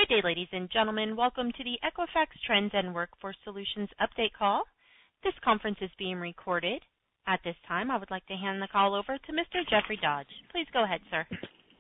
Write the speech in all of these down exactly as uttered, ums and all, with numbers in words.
Good day, ladies and gentlemen. Welcome to the Equifax Trends and Workforce Solutions update call. This conference is being recorded. At this time, I would like to hand the call over to Mister Jeffrey Dodge. Please go ahead, sir.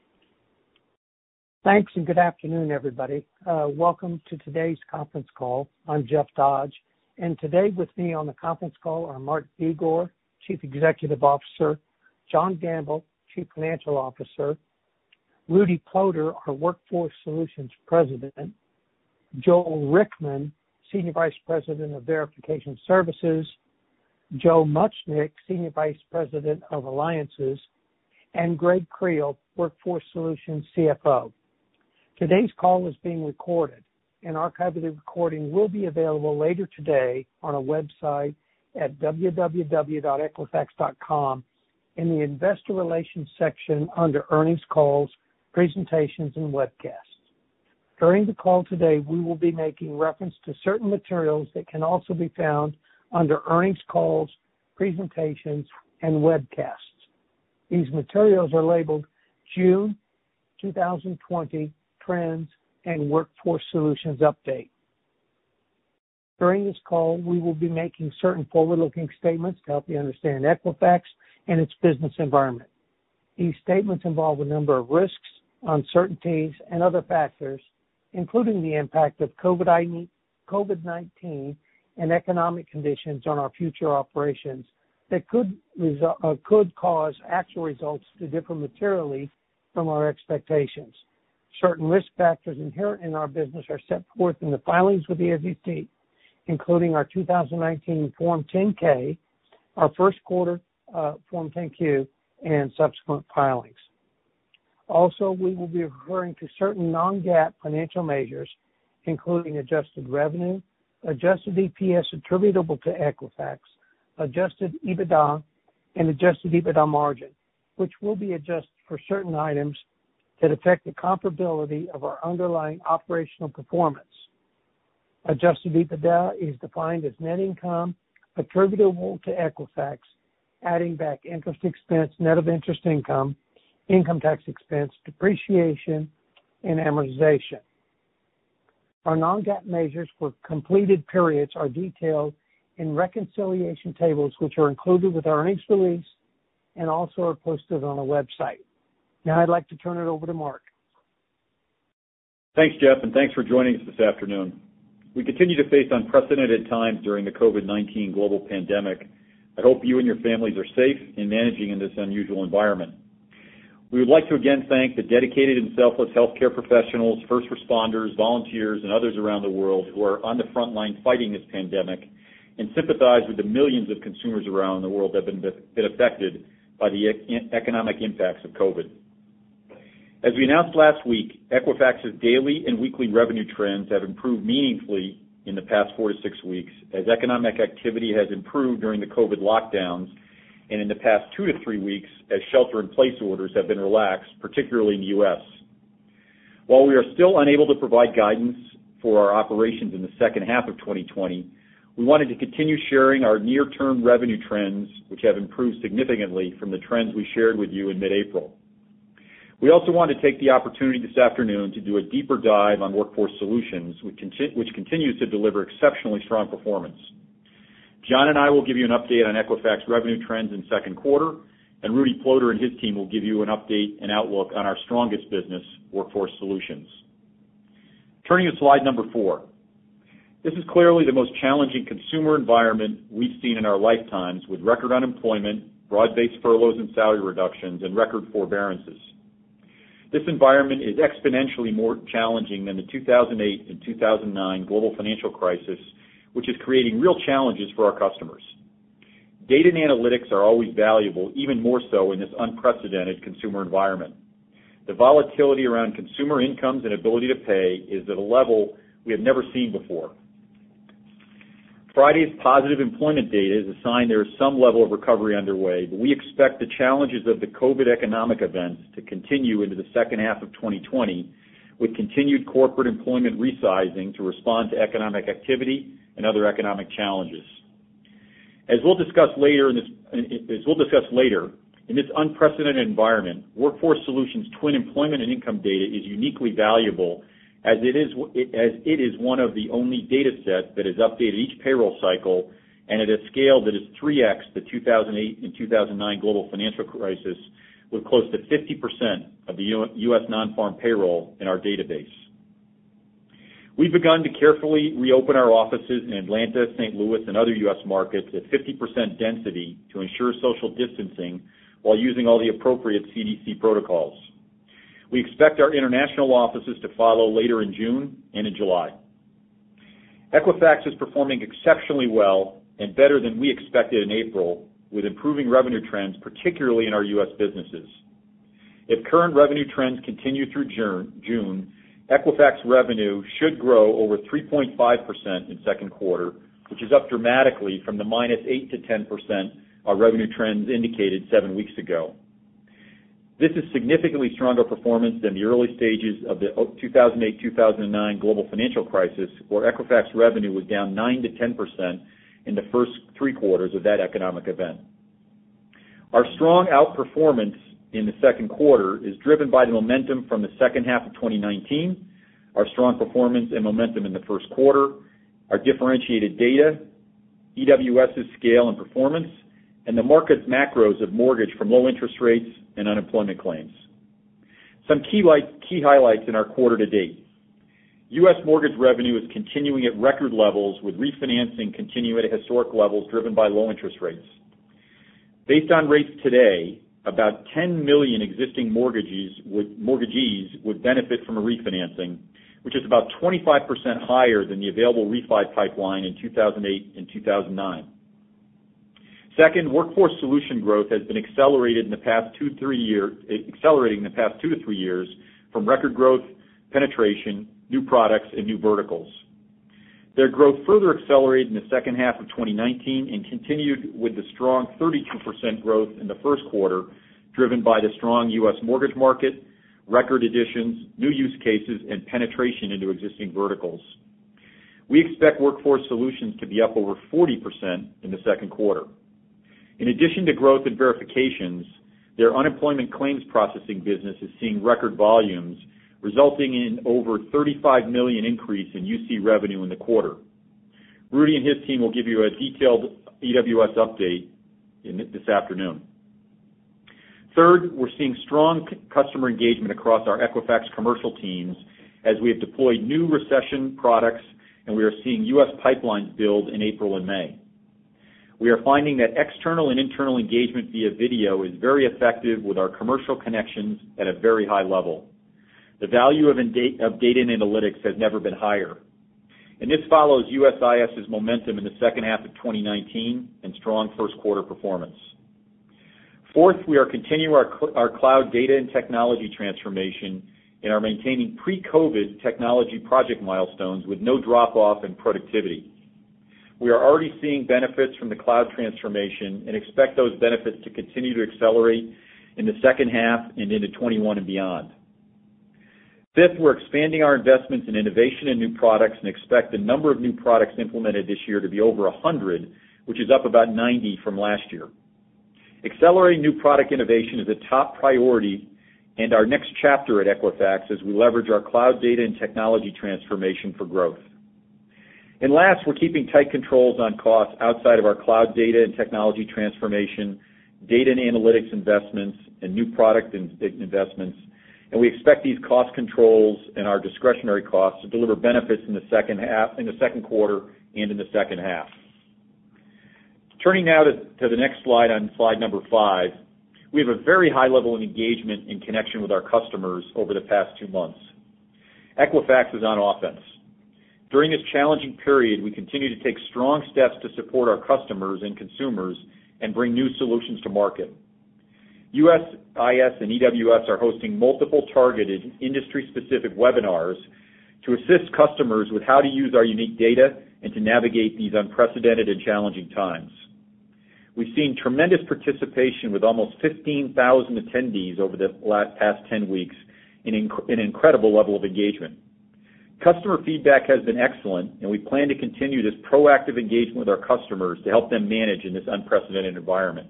Thanks, and good afternoon, everybody. Uh, welcome to today's conference call. I'm Jeff Dodge, and today with me on the conference call are Mark Begor, Chief Executive Officer, John Gamble, Chief Financial Officer, Rudy Ploder, our Workforce Solutions President, Joel Rickman, Senior Vice President of Verification Services, Joe Muchnick, Senior Vice President of Alliances, and Greg Creel, Workforce Solutions C F O. Today's call is being recorded. An archive of the recording will be available later today on our website at w w w dot equifax dot com in the Investor Relations section under Earnings Calls, Presentations, and Webcasts. During the call today, we will be making reference to certain materials that can also be found under Earnings Calls, Presentations, and Webcasts. These materials are labeled June twenty twenty Trends and Workforce Solutions Update. During this call, we will be making certain forward-looking statements to help you understand Equifax and its business environment. These statements involve a number of risks, uncertainties, and other factors, including the impact of COVID nineteen and economic conditions on our future operations that could result, uh, could cause actual results to differ materially from our expectations. Certain risk factors inherent in our business are set forth in the filings with the S E C, including our two thousand nineteen Form ten K, our first quarter uh, Form ten Q, and subsequent filings. Also, we will be referring to certain non-GAAP financial measures, including adjusted revenue, adjusted E P S attributable to Equifax, adjusted EBITDA, and adjusted EBITDA margin, which will be adjusted for certain items that affect the comparability of our underlying operational performance. Adjusted EBITDA is defined as net income attributable to Equifax, adding back interest expense, net of interest income, income tax expense, depreciation, and amortization. Our non-GAAP measures for completed periods are detailed in reconciliation tables, which are included with our earnings release and also are posted on our website. Now I'd like to turn it over to Mark. Thanks, Jeff, and thanks for joining us this afternoon. We continue to face unprecedented times during the COVID nineteen global pandemic. I hope you and your families are safe in managing in this unusual environment. We would like to again thank the dedicated and selfless healthcare professionals, first responders, volunteers, and others around the world who are on the front line fighting this pandemic, and sympathize with the millions of consumers around the world that have been, been affected by the e- economic impacts of COVID. As we announced last week, Equifax's daily and weekly revenue trends have improved meaningfully in the past four to six weeks as economic activity has improved during the COVID lockdowns, and in the past two to three weeks as shelter-in-place orders have been relaxed, particularly in the U S. While we are still unable to provide guidance for our operations in the second half of twenty twenty, we wanted to continue sharing our near-term revenue trends, which have improved significantly from the trends we shared with you in mid-April. We also want to take the opportunity this afternoon to do a deeper dive on Workforce Solutions, which, conti- which continues to deliver exceptionally strong performance. John and I will give you an update on Equifax revenue trends in second quarter, and Rudy Ploder and his team will give you an update and outlook on our strongest business, Workforce Solutions. Turning to slide number four. This is clearly the most challenging consumer environment we've seen in our lifetimes, with record unemployment, broad-based furloughs and salary reductions, and record forbearances. This environment is exponentially more challenging than the two thousand eight and two thousand nine global financial crisis, which is creating real challenges for our customers. Data and analytics are always valuable, even more so in this unprecedented consumer environment. The volatility around consumer incomes and ability to pay is at a level we have never seen before. Friday's positive employment data is a sign there is some level of recovery underway, but we expect the challenges of the COVID economic events to continue into the second half of twenty twenty, with continued corporate employment resizing to respond to economic activity and other economic challenges. As we'll discuss later in this, as we'll discuss later, in this unprecedented environment, Workforce Solutions' twin employment and income data is uniquely valuable as it is as it is one of the only data sets that is updated each payroll cycle and at a scale that is three x the two thousand eight and two thousand nine global financial crisis, with close to fifty percent of the U S non-farm payroll in our database. We've begun to carefully reopen our offices in Atlanta, Saint Louis, and other U S markets at fifty percent density to ensure social distancing while using all the appropriate C D C protocols. We expect our international offices to follow later in June and in July. Equifax is performing exceptionally well and better than we expected in April, with improving revenue trends, particularly in our U S businesses. If current revenue trends continue through June, Equifax revenue should grow over three point five percent in second quarter, which is up dramatically from the minus eight to ten percent our revenue trends indicated seven weeks ago. This is significantly stronger performance than the early stages of the two thousand eight two thousand nine global financial crisis, where Equifax revenue was down nine to ten percent in the first three quarters of that economic event. Our strong outperformance in the second quarter is driven by the momentum from the second half of twenty nineteen, our strong performance and momentum in the first quarter, our differentiated data, EWS's scale and performance, and the market's macros of mortgage from low interest rates and unemployment claims. Some key, light, key highlights in our quarter to date. U S mortgage revenue is continuing at record levels, with refinancing continuing at historic levels driven by low interest rates. Based on rates today, about ten million existing mortgagees would, mortgagees would benefit from a refinancing, which is about twenty-five percent higher than the available refi pipeline in two thousand eight and two thousand nine. Second, workforce solution growth has been accelerated in the past two, three years, accelerating in the past two to three years from record growth, penetration, new products, and new verticals. Their growth further accelerated in the second half of twenty nineteen and continued with the strong thirty-two percent growth in the first quarter, driven by the strong U S mortgage market, record additions, new use cases, and penetration into existing verticals. We expect workforce solutions to be up over forty percent in the second quarter. In addition to growth in verifications, their unemployment claims processing business is seeing record volumes, resulting in over thirty-five million increase in U C revenue in the quarter. Rudy and his team will give you a detailed E W S update in this afternoon. Third, we're seeing strong customer engagement across our Equifax commercial teams as we have deployed new recession products, and we are seeing U S pipelines build in April and May. We are finding that external and internal engagement via video is very effective with our commercial connections at a very high level. The value of, of data and analytics has never been higher. And this follows U S I S's momentum in the second half of twenty nineteen and strong first quarter performance. Fourth, we are continuing our, our cloud data and technology transformation and are maintaining pre-COVID technology project milestones with no drop-off in productivity. We are already seeing benefits from the cloud transformation and expect those benefits to continue to accelerate in the second half and into twenty-one and beyond. Fifth, we're expanding our investments in innovation and new products and expect the number of new products implemented this year to be over one hundred, which is up about ninety from last year. Accelerating new product innovation is a top priority and our next chapter at Equifax as we leverage our cloud data and technology transformation for growth. And last, we're keeping tight controls on costs outside of our cloud data and technology transformation, data and analytics investments, and new product investments. And we expect these cost controls and our discretionary costs to deliver benefits in the second half, in the second quarter, and in the second half. Turning now to, to the next slide, on slide number five, we have a very high level of engagement in connection with our customers over the past two months. Equifax is on offense. During this challenging period, we continue to take strong steps to support our customers and consumers and bring new solutions to market. U S I S and E W S are hosting multiple targeted industry-specific webinars to assist customers with how to use our unique data and to navigate these unprecedented and challenging times. We've seen tremendous participation with almost fifteen thousand attendees over the last past ten weeks, in an incredible level of engagement. Customer feedback has been excellent, and we plan to continue this proactive engagement with our customers to help them manage in this unprecedented environment.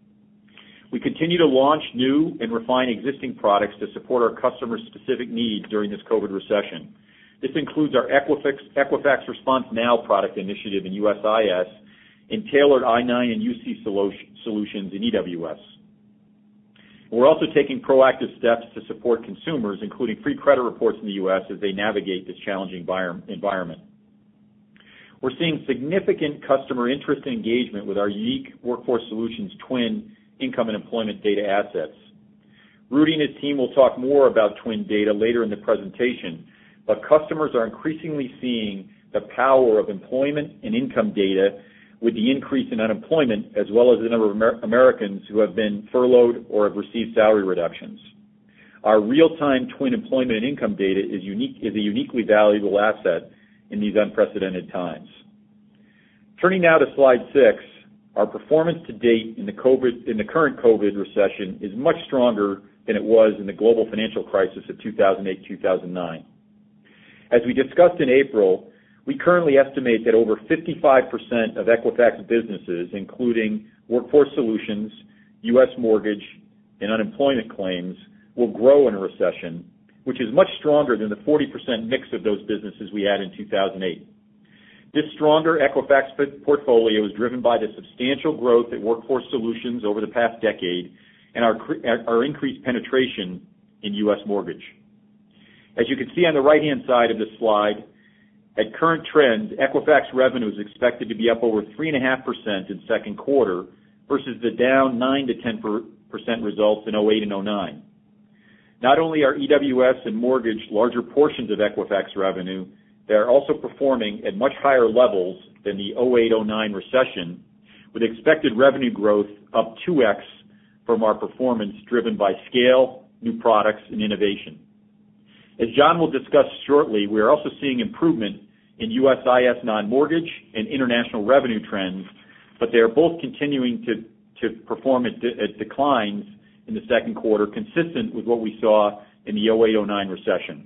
We continue to launch new and refine existing products to support our customers' specific needs during this COVID recession. This includes our Equifax, Equifax Response Now product initiative in U S I S and tailored I nine and U C solutions in E W S. We're also taking proactive steps to support consumers, including free credit reports in the U S as they navigate this challenging environment. We're seeing significant customer interest and engagement with our unique Workforce Solutions TWN income and employment data assets. Rudy and his team will talk more about TWN data later in the presentation, but customers are increasingly seeing the power of employment and income data with the increase in unemployment, as well as the number of Amer- Americans who have been furloughed or have received salary reductions. Our real-time TWN employment and income data is unique, is a uniquely valuable asset in these unprecedented times. Turning now to slide six, our performance to date in the COVID, in the current COVID recession is much stronger than it was in the global financial crisis of two thousand eight, two thousand nine. As we discussed in April, we currently estimate that over fifty-five percent of Equifax businesses, including Workforce Solutions, U S mortgage, and unemployment claims, will grow in a recession, which is much stronger than the forty percent mix of those businesses we had in two thousand eight. This stronger Equifax portfolio is driven by the substantial growth at Workforce Solutions over the past decade and our, our increased penetration in U S mortgage. As you can see on the right-hand side of this slide, at current trends, Equifax revenue is expected to be up over three point five percent in second quarter versus the down nine to ten percent results in oh eight and oh nine. Not only are E W S and mortgage larger portions of Equifax revenue, they are also performing at much higher levels than the oh eight oh nine recession, with expected revenue growth up two x from our performance driven by scale, new products, and innovation. As John will discuss shortly, we are also seeing improvement in U S I S non-mortgage and international revenue trends, but they are both continuing to, to perform at, de- at declines in the second quarter, consistent with what we saw in the oh eight oh nine recession.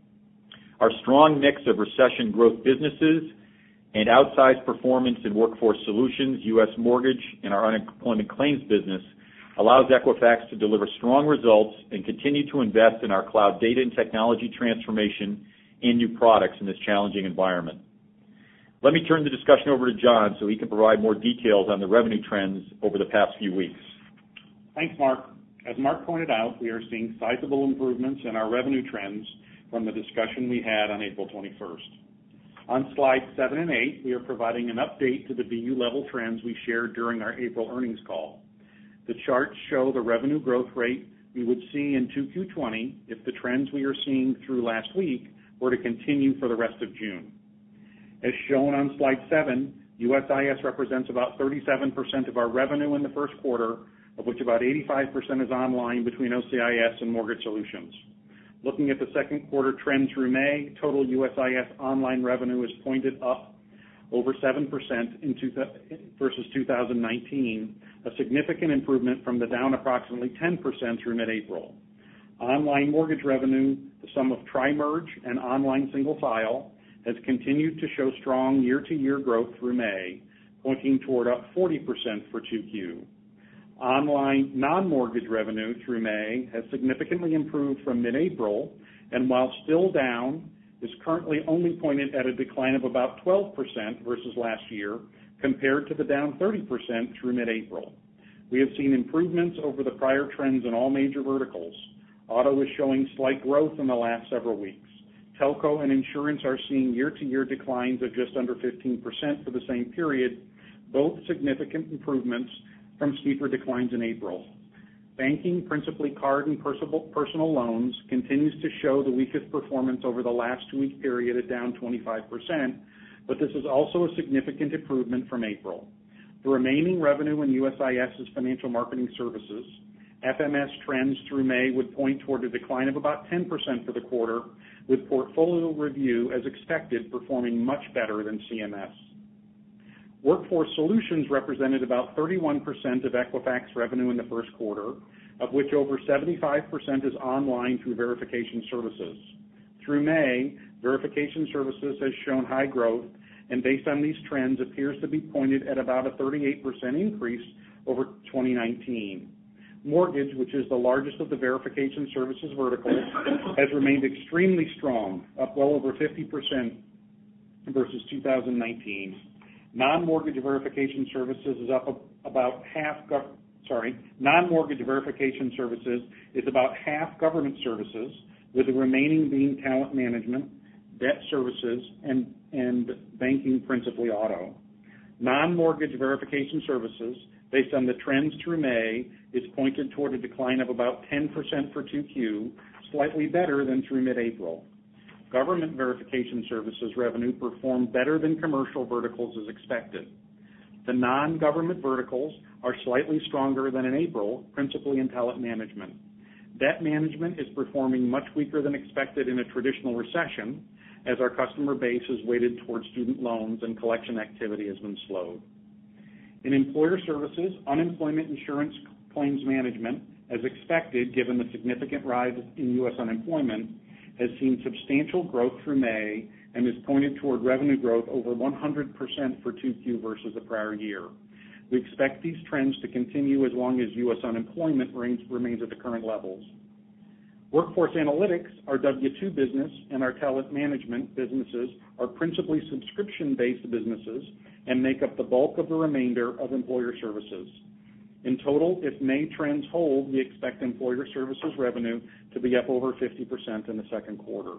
Our strong mix of recession growth businesses and outsized performance in Workforce Solutions, U S mortgage, and our unemployment claims business allows Equifax to deliver strong results and continue to invest in our cloud data and technology transformation and new products in this challenging environment. Let me turn the discussion over to John so he can provide more details on the revenue trends over the past few weeks. Thanks, Mark. As Mark pointed out, we are seeing sizable improvements in our revenue trends from the discussion we had on April twenty-first. On slides seven and eight, we are providing an update to the B U level trends we shared during our April earnings call. The charts show the revenue growth rate we would see in two Q twenty if the trends we are seeing through last week were to continue for the rest of June. As shown on slide seven, U S I S represents about thirty-seven percent of our revenue in the first quarter, of which about eighty-five percent is online between O C I S and Mortgage Solutions. Looking at the second quarter trend through May, total U S I S online revenue is pointed up over seven percent in two, versus two thousand nineteen, a significant improvement from the down approximately ten percent through mid-April. Online mortgage revenue, the sum of tri-merge and online single file, has continued to show strong year-to-year growth through May, pointing toward up forty percent for two Q. Online non-mortgage revenue through May has significantly improved from mid-April, and while still down, is currently only pointed at a decline of about twelve percent versus last year, compared to the down thirty percent through mid-April. We have seen improvements over the prior trends in all major verticals. Auto is showing slight growth in the last several weeks. Telco and insurance are seeing year-to-year declines of just under fifteen percent for the same period, both significant improvements from steeper declines in April. Banking, principally card and personal, personal loans, continues to show the weakest performance over the last two-week period at down twenty-five percent, but this is also a significant improvement from April. The remaining revenue in U S I S is financial marketing services. F M S trends through May would point toward a decline of about ten percent for the quarter, with portfolio review, as expected, performing much better than C M S. Workforce Solutions represented about thirty-one percent of Equifax revenue in the first quarter, of which over seventy-five percent is online through verification services. Through May, verification services has shown high growth, and based on these trends, appears to be pointed at about a thirty-eight percent increase over twenty nineteen. Mortgage, which is the largest of the verification services verticals, has remained extremely strong, up well over fifty percent versus two thousand nineteen. Non-mortgage verification services is up about half, gov- sorry, non-mortgage verification services is about half government services, with the remaining being talent management, debt services, and, and banking, principally auto. Non-mortgage verification services, based on the trends through May, is pointed toward a decline of about ten percent for two Q, slightly better than through mid-April. Government verification services revenue performed better than commercial verticals as expected. The non-government verticals are slightly stronger than in April, principally in talent management. Debt management is performing much weaker than expected in a traditional recession, as our customer base is weighted towards student loans and collection activity has been slowed. In employer services, unemployment insurance claims management, as expected given the significant rise in U S unemployment, has seen substantial growth through May and is pointed toward revenue growth over one hundred percent for two Q versus the prior year. We expect these trends to continue as long as U S unemployment remains at the current levels. Workforce analytics, our W two business, and our talent management businesses are principally subscription-based businesses and make up the bulk of the remainder of employer services. In total, if May trends hold, we expect employer services revenue to be up over fifty percent in the second quarter.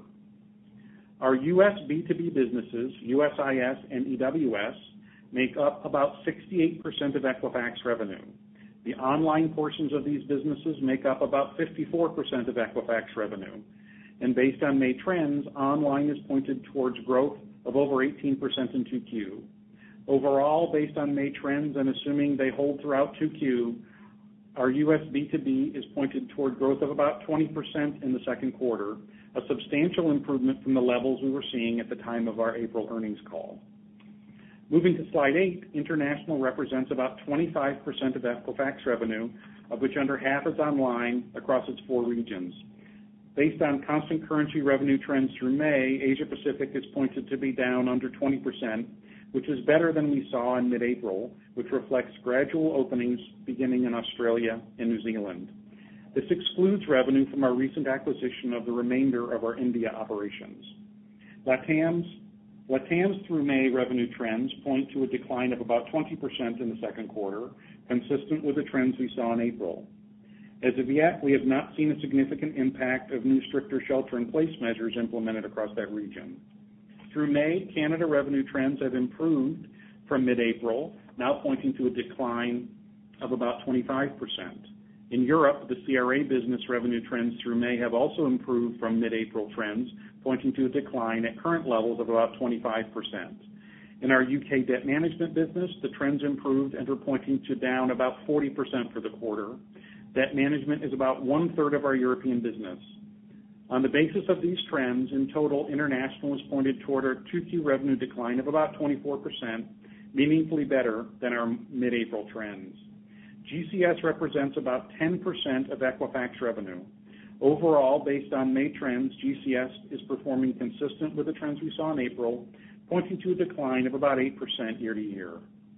Our U S B two B businesses, U S I S and E W S, make up about sixty-eight percent of Equifax revenue. The online portions of these businesses make up about fifty-four percent of Equifax revenue. And based on May trends, online is pointed towards growth of over eighteen percent in two Q. Overall, based on May trends and assuming they hold throughout two Q, our U S B two B is pointed toward growth of about twenty percent in the second quarter, a substantial improvement from the levels we were seeing at the time of our April earnings call. Moving to slide eight, international represents about twenty-five percent of Equifax revenue, of which under half is online across its four regions. Based on constant currency revenue trends through May, Asia Pacific is pointed to be down under twenty percent, which is better than we saw in mid-April, which reflects gradual openings beginning in Australia and New Zealand. This excludes revenue from our recent acquisition of the remainder of our India operations. LATAM's, LATAM's through May revenue trends point to a decline of about twenty percent in the second quarter, consistent with the trends we saw in April. As of yet, we have not seen a significant impact of new stricter shelter-in-place measures implemented across that region. Through May, Canada revenue trends have improved from mid-April, now pointing to a decline of about twenty-five percent. In Europe, the C R A business revenue trends through May have also improved from mid-April trends, pointing to a decline at current levels of about twenty-five percent. In our U K debt management business, the trends improved and are pointing to down about forty percent for the quarter. Debt management is about one-third of our European business. On the basis of these trends, in total, international is pointed toward a two Q revenue decline of about twenty-four percent, meaningfully better than our mid-April trends. G C S represents about ten percent of Equifax revenue. Overall, based on May trends, G C S is performing consistent with the trends we saw in April, pointing to a decline of about eight percent year to year.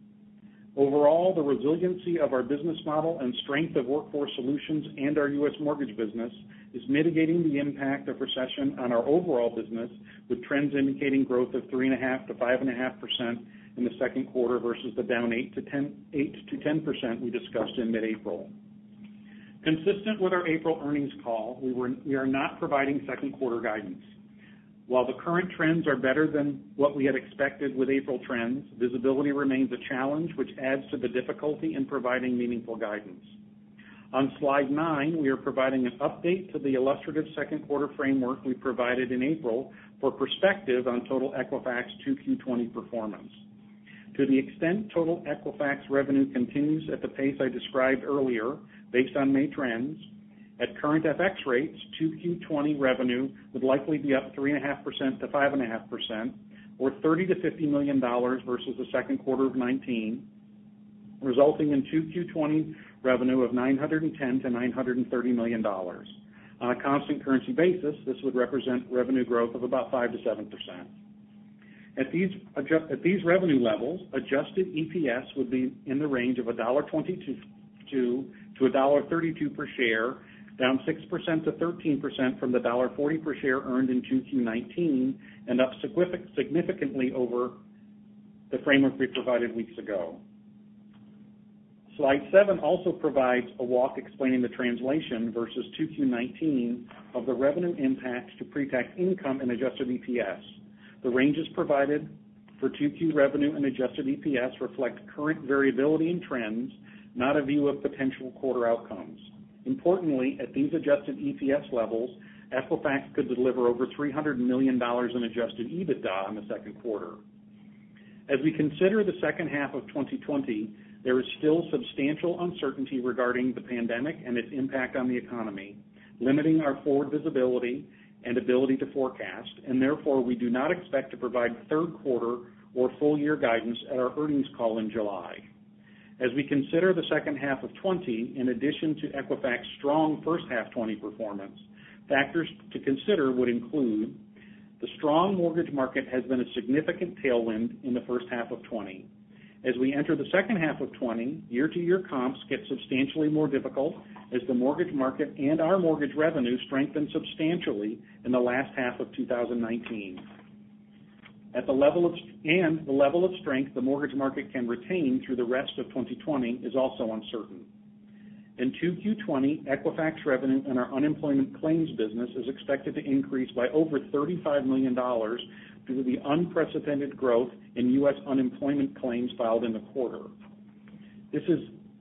Overall, the resiliency of our business model and strength of Workforce Solutions and our U S mortgage business is mitigating the impact of recession on our overall business, with trends indicating growth of three point five to five point five percent in the second quarter versus the down eight to ten percent we discussed in mid-April. Consistent with our April earnings call, we, were, we are not providing second quarter guidance. While the current trends are better than what we had expected with April trends, visibility remains a challenge, which adds to the difficulty in providing meaningful guidance. On slide nine, we are providing an update to the illustrative second quarter framework we provided in April for perspective on total Equifax two Q twenty performance. To the extent total Equifax revenue continues at the pace I described earlier, based on May trends, at current F X rates, two Q twenty revenue would likely be up three point five percent to five point five percent, or thirty to fifty million dollars versus the second quarter of nineteen, resulting in two Q twenty revenue of nine hundred ten to nine hundred thirty million dollars. On a constant currency basis, this would represent revenue growth of about five to seven percent. At these, adjust, at these revenue levels, adjusted E P S would be in the range of one dollar twenty-two to one dollar thirty-two per share, down six percent to thirteen percent from the one dollar forty per share earned in two Q nineteen, and up significantly over the framework we provided weeks ago. Slide seven also provides a walk explaining the translation versus two Q nineteen of the revenue impact to pre-tax income and adjusted E P S. The ranges provided for two Q revenue and adjusted E P S reflect current variability in trends, not a view of potential quarter outcomes. Importantly, at these adjusted E P S levels, Equifax could deliver over three hundred million dollars in adjusted EBITDA in the second quarter. As we consider the second half of twenty twenty, there is still substantial uncertainty regarding the pandemic and its impact on the economy, limiting our forward visibility and ability to forecast, and therefore we do not expect to provide third quarter or full year guidance at our earnings call in July. As we consider the second half of twenty, in addition to Equifax's strong first half twenty performance, factors to consider would include the strong mortgage market has been a significant tailwind in the first half of twenty. As we enter the second half of twenty, year-to-year comps get substantially more difficult as the mortgage market and our mortgage revenue strengthen substantially in the last half of two thousand nineteen. At the level of, and the level of strength the mortgage market can retain through the rest of twenty twenty is also uncertain. In two Q twenty, Equifax revenue in our unemployment claims business is expected to increase by over thirty-five million dollars due to the unprecedented growth in U S unemployment claims filed in the quarter. This is,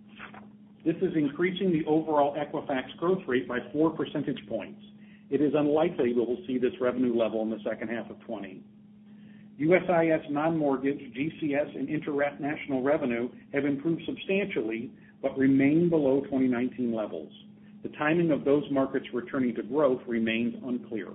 this is increasing the overall Equifax growth rate by four percentage points. It is unlikely we will see this revenue level in the second half of twenty. U S I S non-mortgage, G C S, and international revenue have improved substantially but remain below twenty nineteen levels. The timing of those markets returning to growth remains unclear.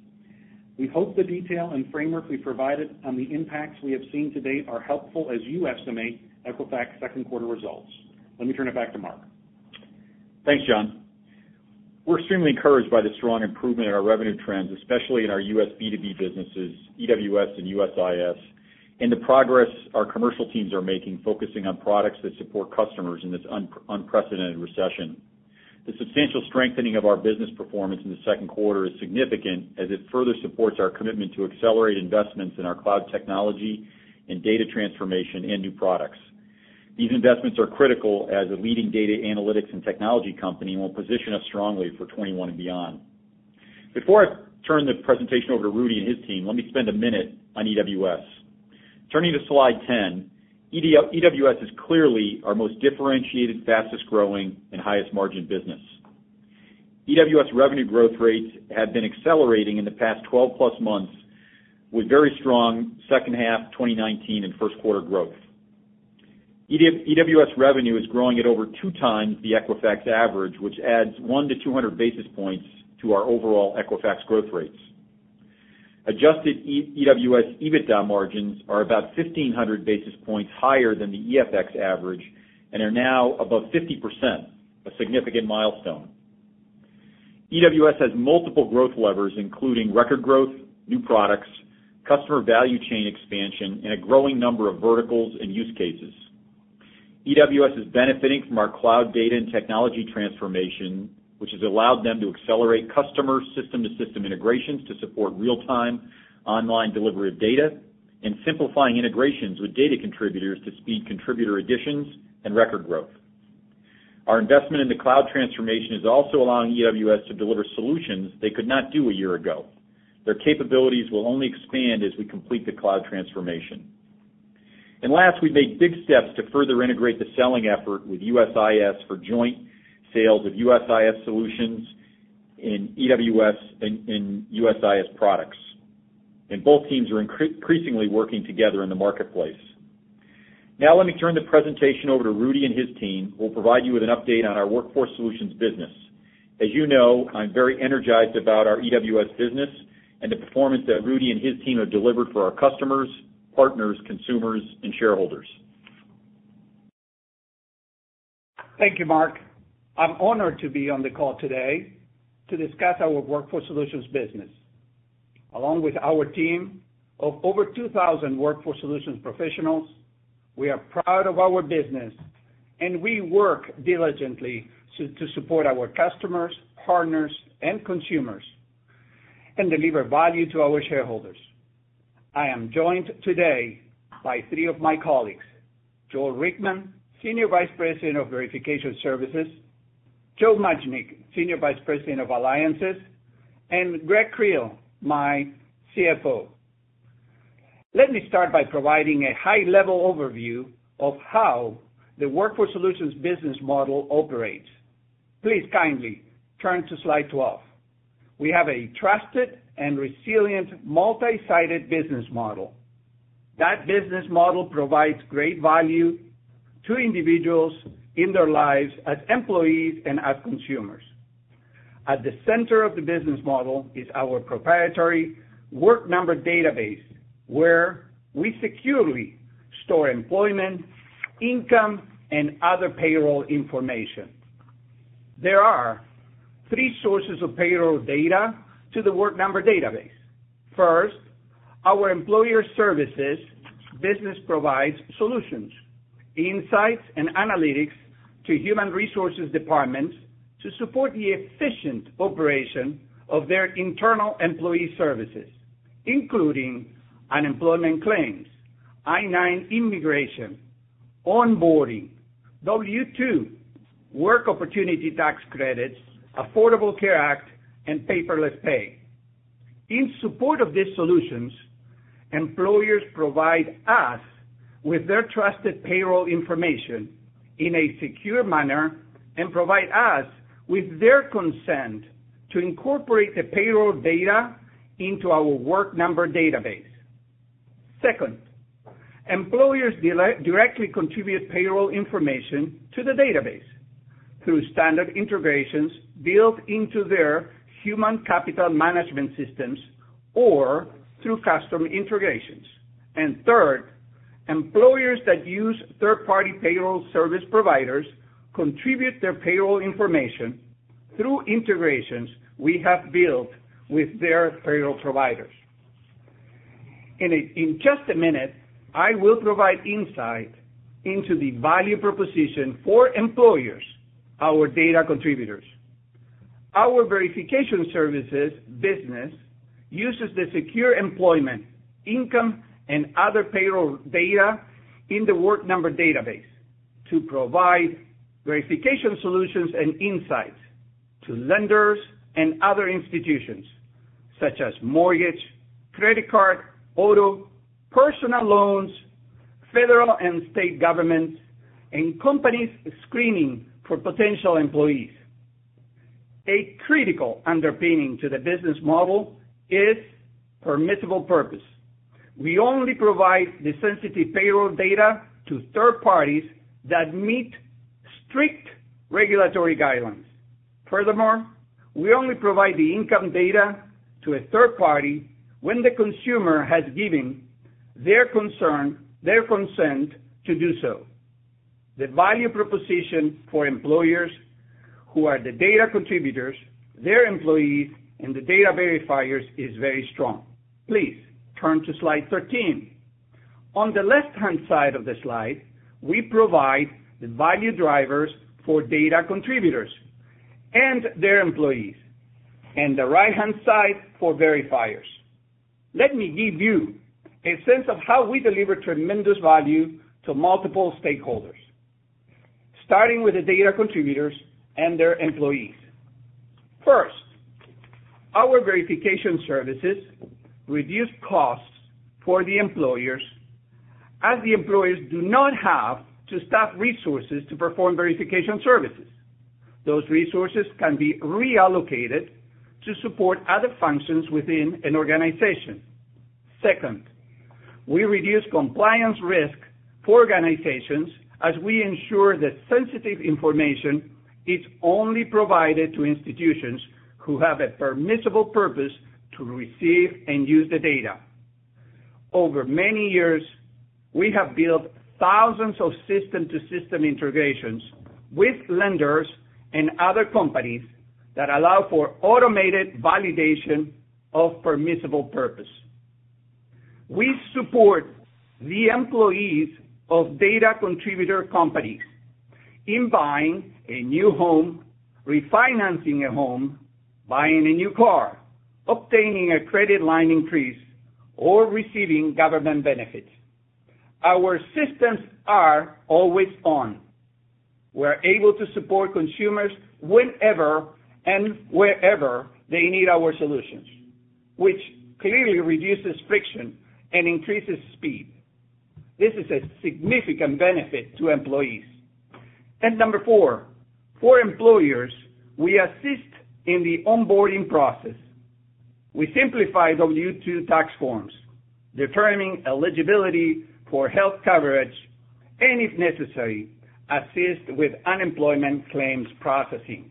We hope the detail and framework we provided on the impacts we have seen to date are helpful as you estimate Equifax second quarter results. Let me turn it back to Mark. Thanks, John. We're extremely encouraged by the strong improvement in our revenue trends, especially in our U S B two B businesses, E W S and U S I S, and the progress our commercial teams are making focusing on products that support customers in this un- unprecedented recession. The substantial strengthening of our business performance in the second quarter is significant as it further supports our commitment to accelerate investments in our cloud technology and data transformation and new products. These investments are critical as a leading data analytics and technology company and will position us strongly for twenty-one and beyond. Before I turn the presentation over to Rudy and his team, let me spend a minute on E W S. Turning to slide ten, E W S is clearly our most differentiated, fastest growing, and highest margin business. E W S revenue growth rates have been accelerating in the past twelve plus months with very strong second half twenty nineteen and first quarter growth. E W S revenue is growing at over two times the Equifax average, which adds one to two hundred basis points to our overall Equifax growth rates. Adjusted E W S EBITDA margins are about fifteen hundred basis points higher than the E F X average and are now above fifty percent, a significant milestone. E W S has multiple growth levers, including record growth, new products, customer value chain expansion, and a growing number of verticals and use cases. E W S is benefiting from our cloud data and technology transformation, which has allowed them to accelerate customer system-to-system integrations to support real-time online delivery of data and simplifying integrations with data contributors to speed contributor additions and record growth. Our investment in the cloud transformation is also allowing E W S to deliver solutions they could not do a year ago. Their capabilities will only expand as we complete the cloud transformation. And last, we've made big steps to further integrate the selling effort with U S I S for joint sales of U S I S solutions in E W S and in U S I S products. And both teams are incre- increasingly working together in the marketplace. Now let me turn the presentation over to Rudy and his team, who will provide you with an update on our Workforce Solutions business. As you know, I'm very energized about our E W S business and the performance that Rudy and his team have delivered for our customers, partners, consumers, and shareholders. Thank you, Mark. I'm honored to be on the call today to discuss our Workforce Solutions business. Along with our team of over two thousand Workforce Solutions professionals, we are proud of our business, and we work diligently to, to support our customers, partners, and consumers, and deliver value to our shareholders. I am joined today by three of my colleagues, Joel Rickman, Senior Vice President of Verification Services, Joe Majnik, Senior Vice President of Alliances, and Greg Creel, my C F O. Let me start by providing a high-level overview of how the Workforce Solutions business model operates. Please kindly turn to slide twelve. We have a trusted and resilient multi-sided business model. That business model provides great value to individuals in their lives as employees and as consumers. At the center of the business model is our proprietary Work Number database, where we securely store employment, income, and other payroll information. There are three sources of payroll data to the Work Number database. First, our employer services business provides solutions, insights, and analytics to human resources departments to support the efficient operation of their internal employee services, including unemployment claims, I nine immigration, onboarding, W two, work opportunity tax credits, Affordable Care Act, and paperless pay. In support of these solutions, employers provide us with their trusted payroll information in a secure manner and provide us with their consent to incorporate the payroll data into our Work Number database. Second, employers directly contribute payroll information to the database through standard integrations built into their human capital management systems or through custom integrations. And third, employers that use third-party payroll service providers contribute their payroll information through integrations we have built with their payroll providers. In, a, in just a minute, I will provide insight into the value proposition for employers, our data contributors. Our verification services business uses the secure employment, income, and other payroll data in the Work Number database to provide verification solutions and insights to lenders and other institutions, such as mortgage, credit card, auto, personal loans, federal and state governments, and companies screening for potential employees. A critical underpinning to the business model is permissible purpose. We only provide the sensitive payroll data to third parties that meet strict regulatory guidelines. Furthermore, we only provide the income data to a third party when the consumer has given their concern, their consent to do so. The value proposition for employers who are the data contributors, their employees, and the data verifiers is very strong. Please turn to slide thirteen. On the left-hand side of the slide, we provide the value drivers for data contributors and their employees, and the right-hand side for verifiers. Let me give you a sense of how we deliver tremendous value to multiple stakeholders, starting with the data contributors and their employees. First, our verification services reduce costs for the employers, as the employers do not have to staff resources to perform verification services. Those resources can be reallocated to support other functions within an organization. Second, we reduce compliance risk for organizations as we ensure that sensitive information is only provided to institutions who have a permissible purpose to receive and use the data. Over many years, we have built thousands of system-to-system integrations with lenders and other companies that allow for automated validation of permissible purpose. We support the employees of data contributor companies in buying a new home, refinancing a home, buying a new car, obtaining a credit line increase, or receiving government benefits. Our systems are always on. We're able to support consumers whenever and wherever they need our solutions, which clearly reduces friction and increases speed. This is a significant benefit to employees. And number four, for employers, we assist in the onboarding process. We simplify W two tax forms, determining eligibility for health coverage, and if necessary, assist with unemployment claims processing.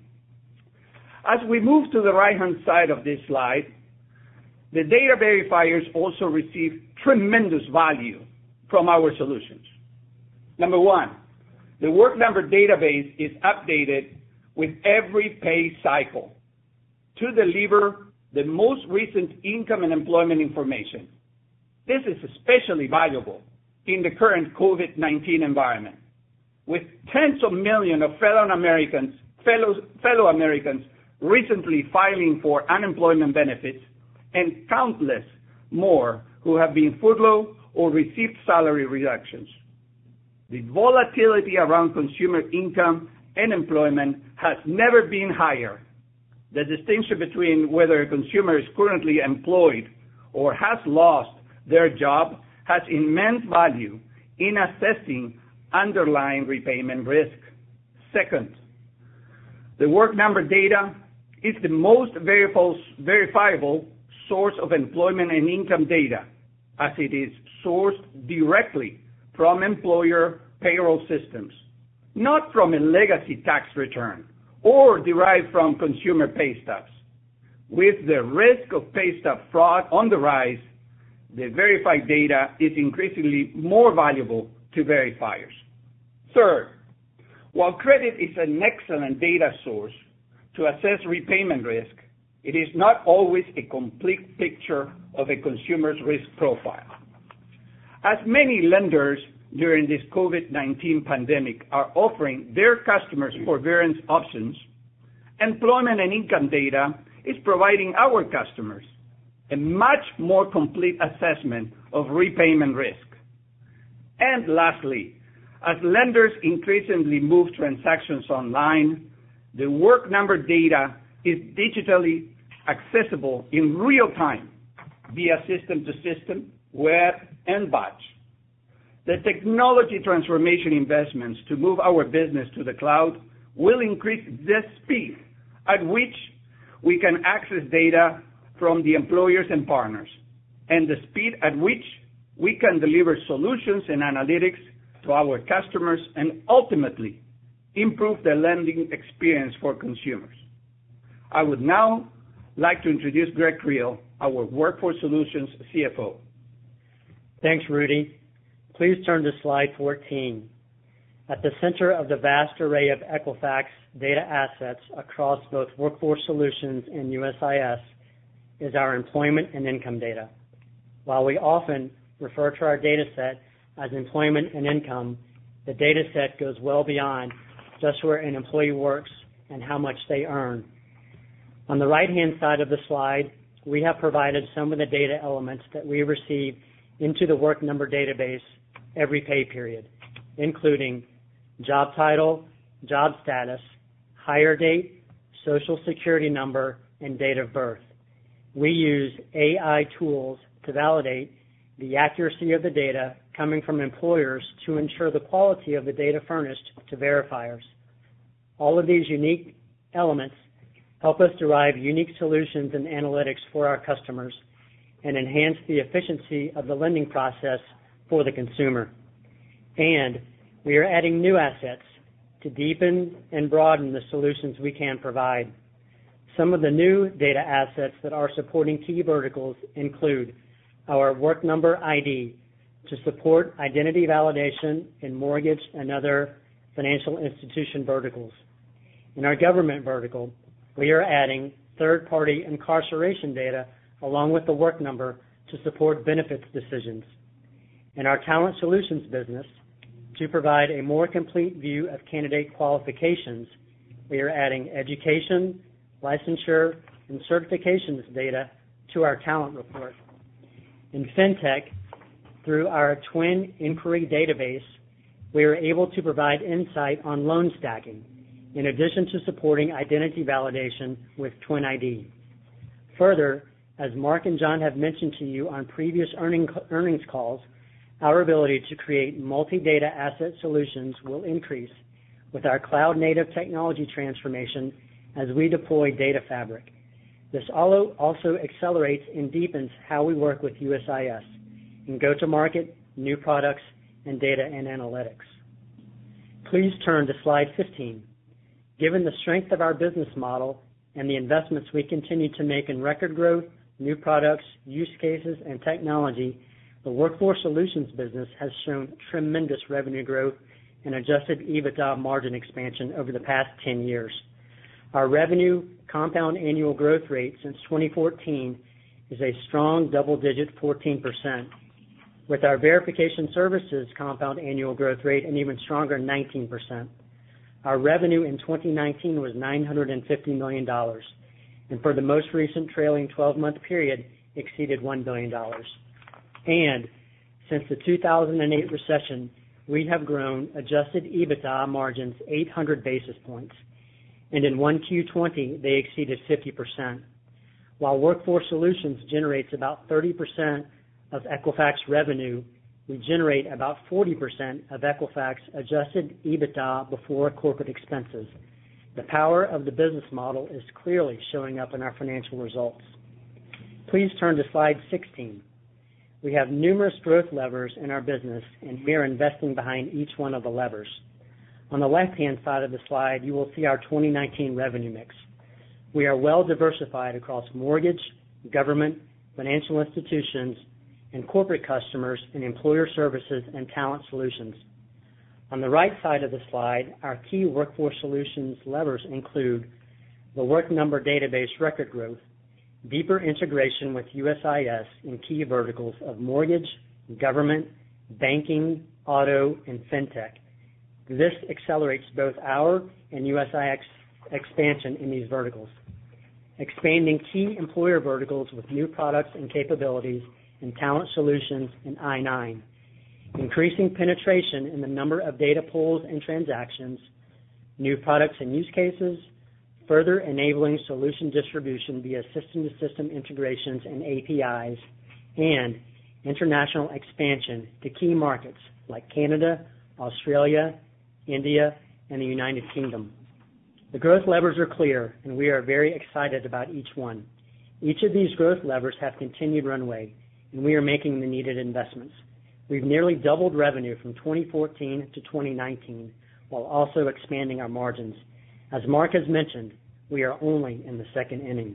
As we move to the right-hand side of this slide, the data verifiers also receive tremendous value from our solutions. Number one, the Work Number database is updated with every pay cycle to deliver the most recent income and employment information. This is especially valuable in the current COVID nineteen environment, with tens of millions of fellow Americans, fellow, fellow Americans recently filing for unemployment benefits and countless more who have been furloughed or received salary reductions. The volatility around consumer income and employment has never been higher. The distinction between whether a consumer is currently employed or has lost their job has immense value in assessing underlying repayment risk. Second, the Work Number data is the most verifiable source of employment and income data, as it is sourced directly from employer payroll systems, not from a legacy tax return or derived from consumer pay stubs. With the risk of pay stub fraud on the rise, the verified data is increasingly more valuable to verifiers. Third, while credit is an excellent data source to assess repayment risk, it is not always a complete picture of a consumer's risk profile. As many lenders during this COVID nineteen pandemic are offering their customers forbearance options, employment and income data is providing our customers a much more complete assessment of repayment risk. And lastly, as lenders increasingly move transactions online, the Work Number data is digitally accessible in real time via system-to-system, web, and batch. The technology transformation investments to move our business to the cloud will increase the speed at which we can access data from the employers and partners, and the speed at which we can deliver solutions and analytics to our customers and ultimately improve the lending experience for consumers. I would now like to introduce Greg Creel, our Workforce Solutions C F O. Thanks, Rudy. Please turn to slide fourteen. At the center of the vast array of Equifax data assets across both Workforce Solutions and U S I S is our employment and income data. While we often refer to our data set as employment and income, the data set goes well beyond just where an employee works and how much they earn. On the right-hand side of the slide, we have provided some of the data elements that we receive into the Work Number database every pay period, including job title, job status, hire date, social security number, and date of birth. We use A I tools to validate the accuracy of the data coming from employers to ensure the quality of the data furnished to verifiers. All of these unique elements help us derive unique solutions and analytics for our customers and enhance the efficiency of the lending process for the consumer. And we are adding new assets to deepen and broaden the solutions we can provide. Some of the new data assets that are supporting key verticals include our Work Number I D to support identity validation in mortgage and other financial institution verticals. In our government vertical, we are adding third-party incarceration data along with the Work Number to support benefits decisions. In our Talent Solutions business, to provide a more complete view of candidate qualifications, we are adding education, licensure, and certifications data to our talent report. In FinTech, through our Twin Inquiry database, we are able to provide insight on loan stacking, in addition to supporting identity validation with Twin I D. Further, as Mark and John have mentioned to you on previous earning, earnings calls, our ability to create multi-data asset solutions will increase with our cloud-native technology transformation as we deploy Data Fabric. This also accelerates and deepens how we work with U S I S in go-to-market, new products, and data and analytics. Please turn to slide fifteen. Given the strength of our business model and the investments we continue to make in record growth, new products, use cases, and technology, the Workforce Solutions business has shown tremendous revenue growth and adjusted EBITDA margin expansion over the past ten years. Our revenue compound annual growth rate since twenty fourteen is a strong double-digit fourteen percent, with our verification services compound annual growth rate an even stronger nineteen percent. Our revenue in twenty nineteen was nine hundred fifty million dollars, and for the most recent trailing twelve-month period exceeded one billion dollars. And since the two thousand eight recession, we have grown adjusted EBITDA margins eight hundred basis points, and in one Q twenty, they exceeded fifty percent. While Workforce Solutions generates about thirty percent of Equifax revenue, we generate about forty percent of Equifax adjusted EBITDA before corporate expenses. The power of the business model is clearly showing up in our financial results. Please turn to slide sixteen. We have numerous growth levers in our business, and we are investing behind each one of the levers. On the left-hand side of the slide, you will see our twenty nineteen revenue mix. We are well diversified across mortgage, government, financial institutions, and corporate customers in employer services and talent solutions. On the right side of the slide, our key Workforce Solutions levers include the Work Number database record growth, deeper integration with U S I S in key verticals of mortgage, government, banking, auto, and FinTech. This accelerates both our and U S I S expansion in these verticals. Expanding key employer verticals with new products and capabilities in talent solutions and I nine. Increasing penetration in the number of data pulls and transactions, new products and use cases, further enabling solution distribution via system-to-system integrations and A P Is, and international expansion to key markets like Canada, Australia, India, and the United Kingdom. The growth levers are clear, and we are very excited about each one. Each of these growth levers have continued runway, and we are making the needed investments. We've nearly doubled revenue from twenty fourteen to twenty nineteen, while also expanding our margins. As Mark has mentioned, we are only in the second inning.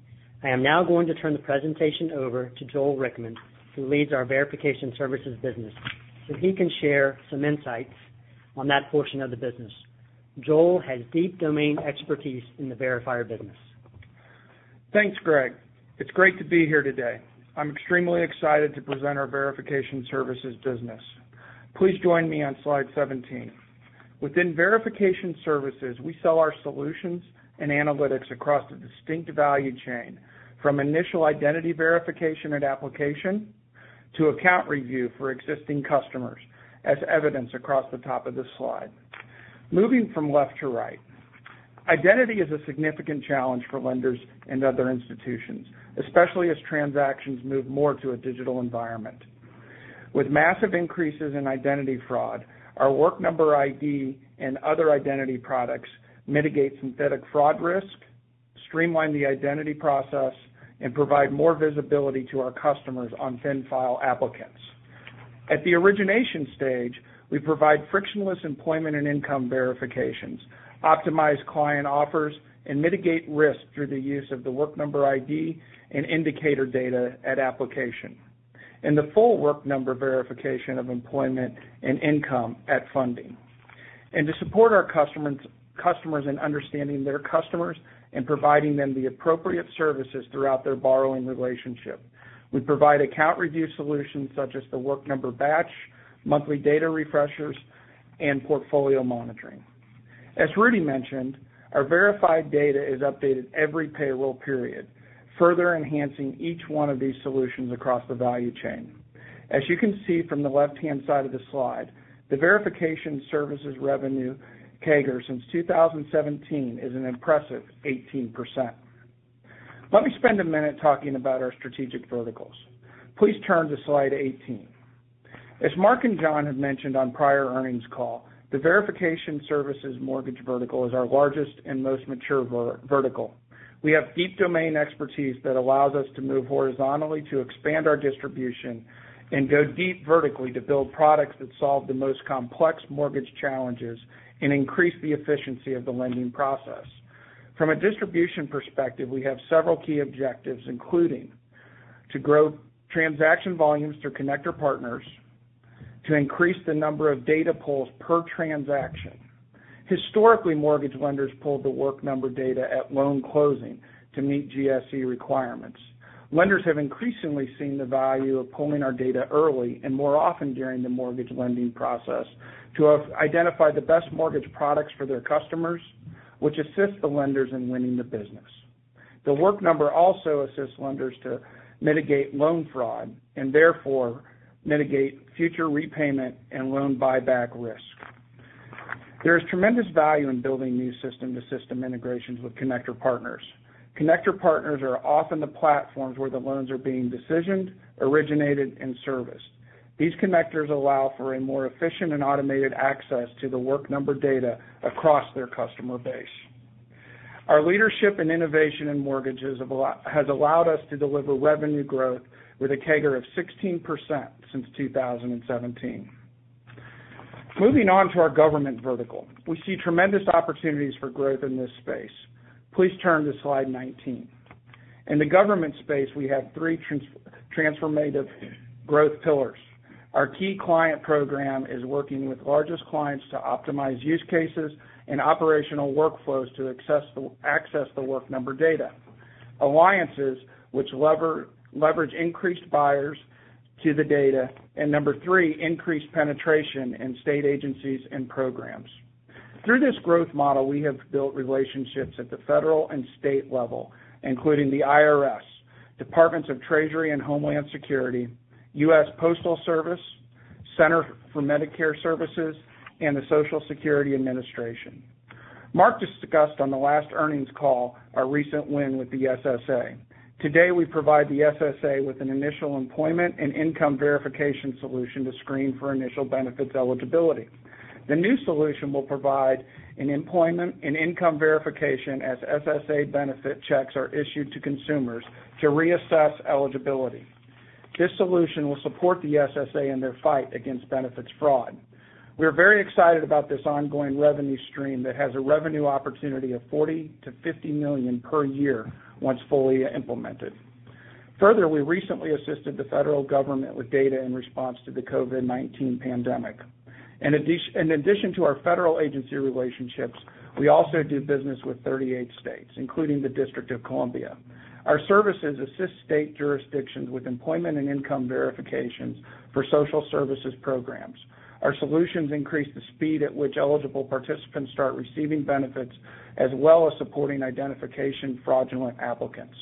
I am now going to turn the presentation over to Joel Rickman, who leads our verification services business, so he can share some insights on that portion of the business. Joel has deep domain expertise in the verifier business. Thanks, Greg. It's great to be here today. I'm extremely excited to present our verification services business. Please join me on slide seventeen. Within verification services, we sell our solutions and analytics across a distinct value chain, from initial identity verification at application to account review for existing customers, as evidenced across the top of this slide. Moving from left to right, identity is a significant challenge for lenders and other institutions, especially as transactions move more to a digital environment. With massive increases in identity fraud, our Work Number I D and other identity products mitigate synthetic fraud risk, streamline the identity process, and provide more visibility to our customers on thin file applicants. At the origination stage, we provide frictionless employment and income verifications, optimize client offers, and mitigate risk through the use of the Work Number I D and indicator data at application, and the full Work Number verification of employment and income at funding. And to support our customers, customers in understanding their customers and providing them the appropriate services throughout their borrowing relationship, we provide account review solutions such as the Work Number Batch, monthly data refreshers, and portfolio monitoring. As Rudy mentioned, Our verified data is updated every payroll period, further enhancing each one of these solutions across the value chain. As you can see from the left-hand side of the slide, the verification services revenue C A G R since two thousand seventeen is an impressive eighteen percent. Let me spend a minute talking about our strategic verticals. Please turn to slide eighteen. As Mark and John have mentioned on prior earnings call, the verification services mortgage vertical is our largest and most mature ver- vertical. We have deep domain expertise that allows us to move horizontally to expand our distribution and go deep vertically to build products that solve the most complex mortgage challenges and increase the efficiency of the lending process. From a distribution perspective, we have several key objectives, including to grow transaction volumes through connector partners, to increase the number of data pulls per transaction. Historically, mortgage lenders pulled the work number data at loan closing to meet G S E requirements. Lenders have increasingly seen the value of pulling our data early and more often during the mortgage lending process to identify the best mortgage products for their customers, which assists the lenders in winning the business. The work number also assists lenders to mitigate loan fraud and therefore mitigate future repayment and loan buyback risk. There is tremendous value in building new system-to-system integrations with connector partners. Connector partners are often the platforms where the loans are being decisioned, originated, and serviced. These connectors allow for a more efficient and automated access to the work number data across their customer base. Our leadership and innovation in mortgages has allowed us to deliver revenue growth with a C A G R of sixteen percent since two thousand seventeen. Moving on to our government vertical, we see tremendous opportunities for growth in this space. Please turn to slide nineteen. In the government space, we have three trans- transformative growth pillars. Our key client program is working with largest clients to optimize use cases and operational workflows to access the, access the work number data. Alliances, which lever, leverage increased buyers to the data. And number three, increased penetration in state agencies and programs. Through this growth model, we have built relationships at the federal and state level, including the I R S, Departments of Treasury and Homeland Security, U S Postal Service, Center for Medicare Services, and the Social Security Administration. Mark discussed on the last earnings call our recent win with the S S A. Today, we provide the S S A with an initial employment and income verification solution to screen for initial benefits eligibility. The new solution will provide an employment and income verification as S S A benefit checks are issued to consumers to reassess eligibility. This solution will support the S S A in their fight against benefits fraud. We are very excited about this ongoing revenue stream that has a revenue opportunity of forty to fifty million per year once fully implemented. Further, we recently assisted the federal government with data in response to the COVID nineteen pandemic. In addition, in addition to our federal agency relationships, we also do business with thirty-eight states, including the District of Columbia. Our services assist state jurisdictions with employment and income verifications for social services programs. Our solutions increase the speed at which eligible participants start receiving benefits, as well as supporting identification fraudulent applicants.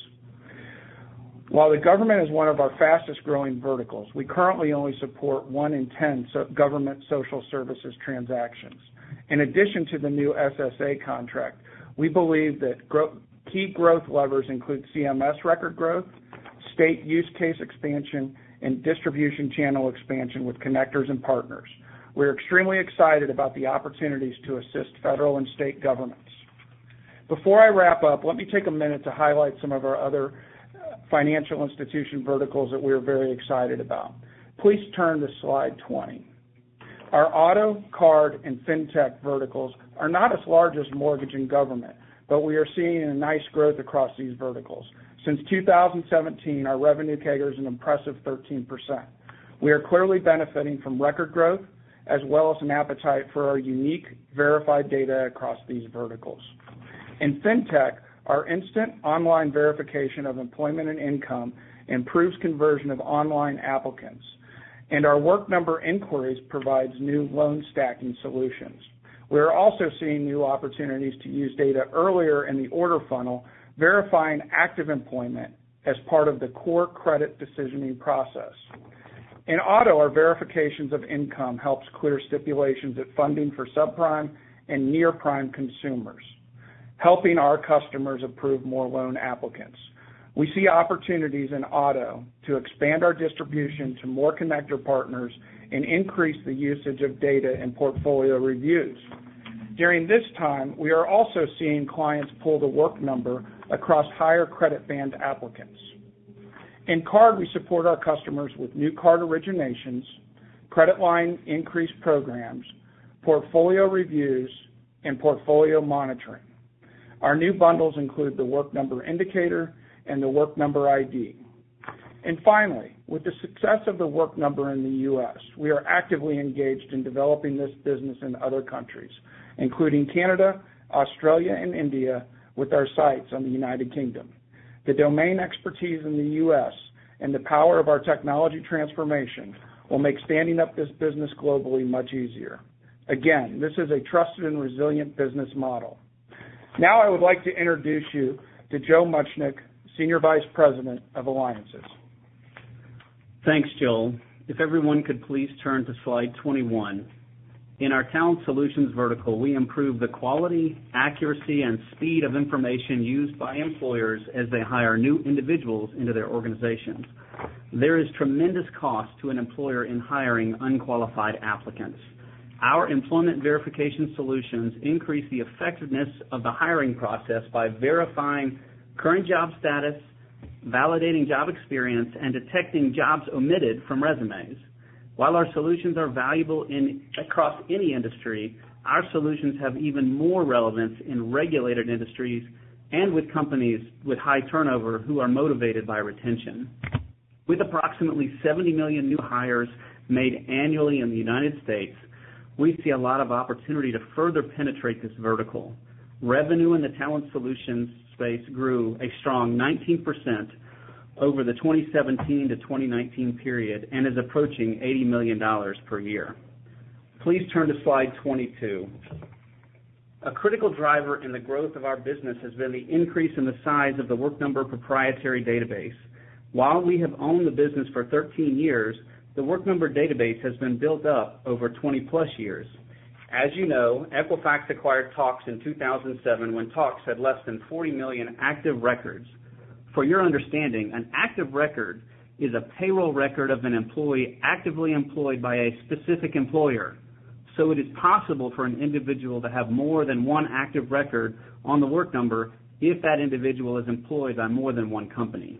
While the government is one of our fastest growing verticals, we currently only support one in ten so government social services transactions. In addition to the new S S A contract, we believe that gro- key growth levers include C M S record growth, state use case expansion, and distribution channel expansion with connectors and partners. We're extremely excited about the opportunities to assist federal and state governments. Before I wrap up, let me take a minute to highlight some of our other financial institution verticals that we're very excited about. Please turn to slide twenty. Our auto, card, and fintech verticals are not as large as mortgage and government, but we are seeing a nice growth across these verticals. Since two thousand seventeen, our revenue C A G R is an impressive thirteen percent. We are clearly benefiting from record growth, as well as an appetite for our unique verified data across these verticals. In fintech, our instant online verification of employment and income improves conversion of online applicants, and our work number inquiries provides new loan stacking solutions. We are also seeing new opportunities to use data earlier in the order funnel, verifying active employment as part of the core credit decisioning process. In auto, our verifications of income helps clear stipulations at funding for subprime and near-prime consumers, helping our customers approve more loan applicants. We see opportunities in auto to expand our distribution to more connector partners and increase the usage of data in portfolio reviews. During this time, we are also seeing clients pull the work number across higher credit band applicants. In card, we support our customers with new card originations, credit line increase programs, portfolio reviews, and portfolio monitoring. Our new bundles include the work number indicator and the work number I D. And finally, with the success of the work number in the U S, we are actively engaged in developing this business in other countries, including Canada, Australia, and India, with our sites on the United Kingdom. The domain expertise in the U S and the power of our technology transformation will make standing up this business globally much easier. Again, this is a trusted and resilient business model. Now I would like to introduce you to Joe Muchnick, Senior Vice President of Alliances. Thanks, Joel. If everyone could please turn to slide twenty-one. In our Talent Solutions vertical, we improve the quality, accuracy, and speed of information used by employers as they hire new individuals into their organizations. There is tremendous cost to an employer in hiring unqualified applicants. Our employment verification solutions increase the effectiveness of the hiring process by verifying current job status, validating job experience, and detecting jobs omitted from resumes. While our solutions are valuable in across any industry, our solutions have even more relevance in regulated industries and with companies with high turnover who are motivated by retention. With approximately seventy million new hires made annually in the United States, we see a lot of opportunity to further penetrate this vertical. Revenue in the Talent Solutions space grew a strong nineteen percent over the twenty seventeen to twenty nineteen period and is approaching eighty million dollars per year. Please turn to slide twenty-two. A critical driver in the growth of our business has been the increase in the size of the Work Number proprietary database. While we have owned the business for thirteen years, the Work Number database has been built up over twenty plus years. As you know, Equifax acquired Talks in two thousand seven when Talks had less than forty million active records. For your understanding, an active record is a payroll record of an employee actively employed by a specific employer. So it is possible for an individual to have more than one active record on the Work Number if that individual is employed by more than one company.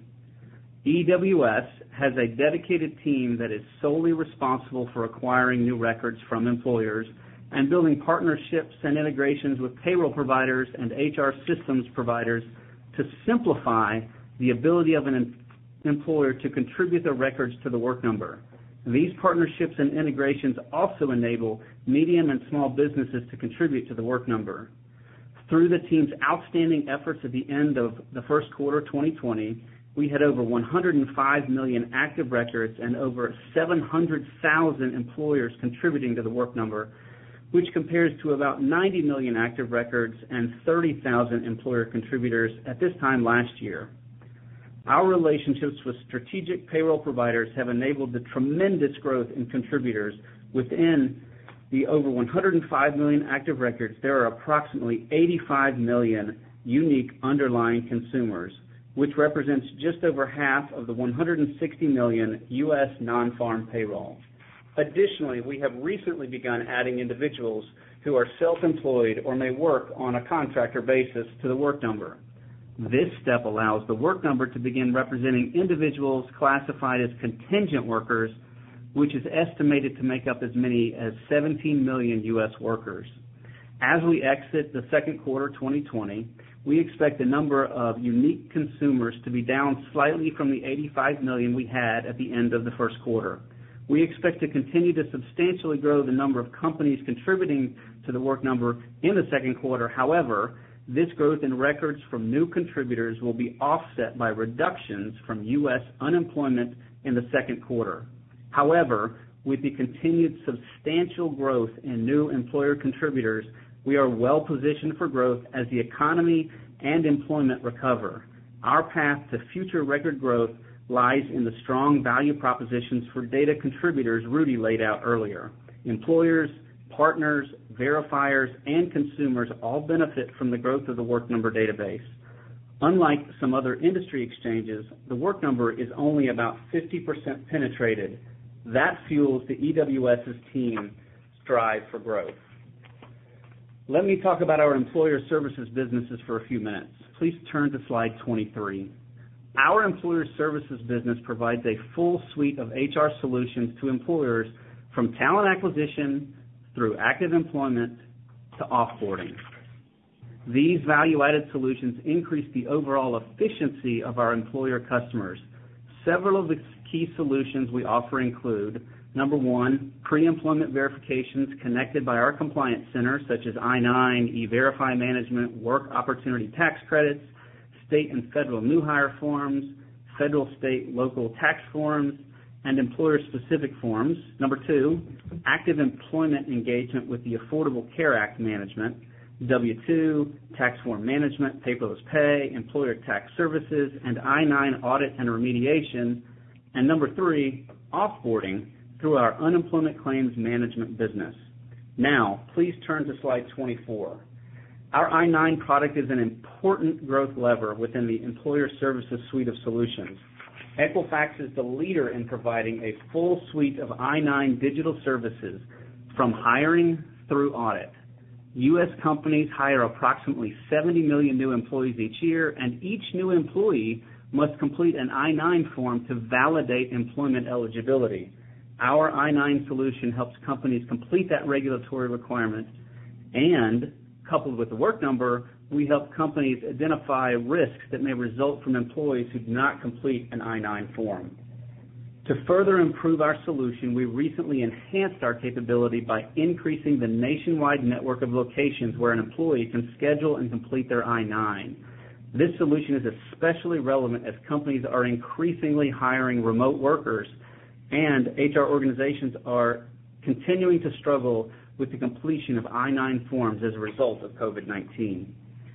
E W S has a dedicated team that is solely responsible for acquiring new records from employers and building partnerships and integrations with payroll providers and H R systems providers to simplify the ability of an em- employer to contribute their records to the Work Number. These partnerships and integrations also enable medium and small businesses to contribute to the Work Number. Through the team's outstanding efforts at the end of the first quarter twenty twenty, we had over one hundred five million active records and over seven hundred thousand employers contributing to the Work Number, which compares to about ninety million active records and thirty thousand employer contributors at this time last year. Our relationships with strategic payroll providers have enabled the tremendous growth in contributors. Within the over one hundred five million active records, there are approximately eighty-five million unique underlying consumers, which represents just over half of the one hundred sixty million U S non-farm payroll. Additionally, we have recently begun adding individuals who are self-employed or may work on a contractor basis to the Work Number. This step allows the Work Number to begin representing individuals classified as contingent workers, which is estimated to make up as many as seventeen million U S workers. As we exit the second quarter twenty twenty, we expect the number of unique consumers to be down slightly from the eighty-five million we had at the end of the first quarter. We expect to continue to substantially grow the number of companies contributing to the Work Number in the second quarter. However, this growth in records from new contributors will be offset by reductions from U S unemployment in the second quarter. However, With the continued substantial growth in new employer contributors, we are well positioned for growth as the economy and employment recover. Our path to future record growth lies in the strong value propositions for data contributors Rudy laid out earlier. Employers, partners, verifiers, and consumers all benefit from the growth of the Work Number database. Unlike some other industry exchanges, the Work Number is only about fifty percent penetrated. That fuels the EWS's team's drive for growth. Let me talk about our employer services businesses for a few minutes. Please turn to slide twenty-three. Our employer services business provides a full suite of H R solutions to employers from talent acquisition through active employment to offboarding. These value-added solutions increase the overall efficiency of our employer customers. Several of the key solutions we offer include, number one, pre-employment verifications connected by our compliance center, such as I nine, E-Verify management, work opportunity tax credits, state and federal new hire forms, federal, state, local tax forms, and employer-specific forms. Number two, active employment engagement with the Affordable Care Act management, W two, tax form management, paperless pay, employer tax services, and I nine audit and remediation. And number three, offboarding through our unemployment claims management business. Now, please turn to slide twenty-four. Our I nine product is an important growth lever within the employer services suite of solutions. Equifax is the leader in providing a full suite of I nine digital services from hiring through audit. U S companies hire approximately seventy million new employees each year, and each new employee must complete an I nine form to validate employment eligibility. Our I nine solution helps companies complete that regulatory requirement, and coupled with the Work Number, we help companies identify risks that may result from employees who do not complete an I nine form. To further improve our solution, we recently enhanced our capability by increasing the nationwide network of locations where an employee can schedule and complete their I nine. This solution is especially relevant as companies are increasingly hiring remote workers, and H R organizations are continuing to struggle with the completion of I nine forms as a result of COVID nineteen.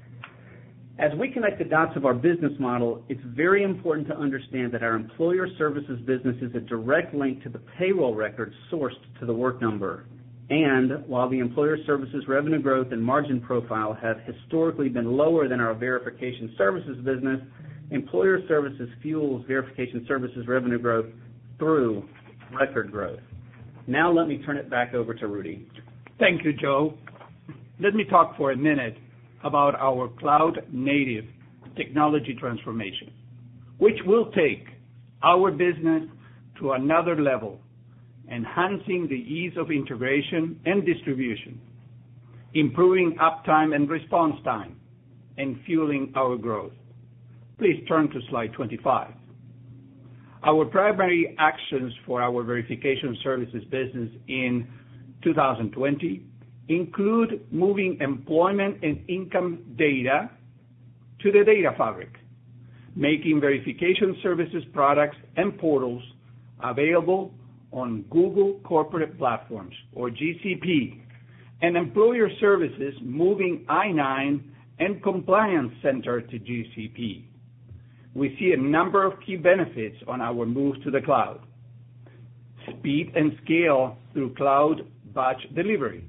As we connect the dots of our business model, it's very important to understand that our employer services business is a direct link to the payroll records sourced to the Work Number. And while the employer services revenue growth and margin profile have historically been lower than our verification services business, employer services fuels verification services revenue growth through record growth. Now let me turn it back over to Rudy. Thank you, Joe. Let me talk for a minute about our cloud-native technology transformation, which will take our business to another level, enhancing the ease of integration and distribution, improving uptime and response time, and fueling our growth. Please turn to slide twenty-five. Our primary actions for our verification services business in two thousand twenty include moving employment and income data to the data fabric, making verification services products and portals available on Google Corporate Platforms, or G C P, and employer services moving I nine and Compliance Center to G C P. We see a number of key benefits on our move to the cloud. Speed and scale through cloud batch delivery.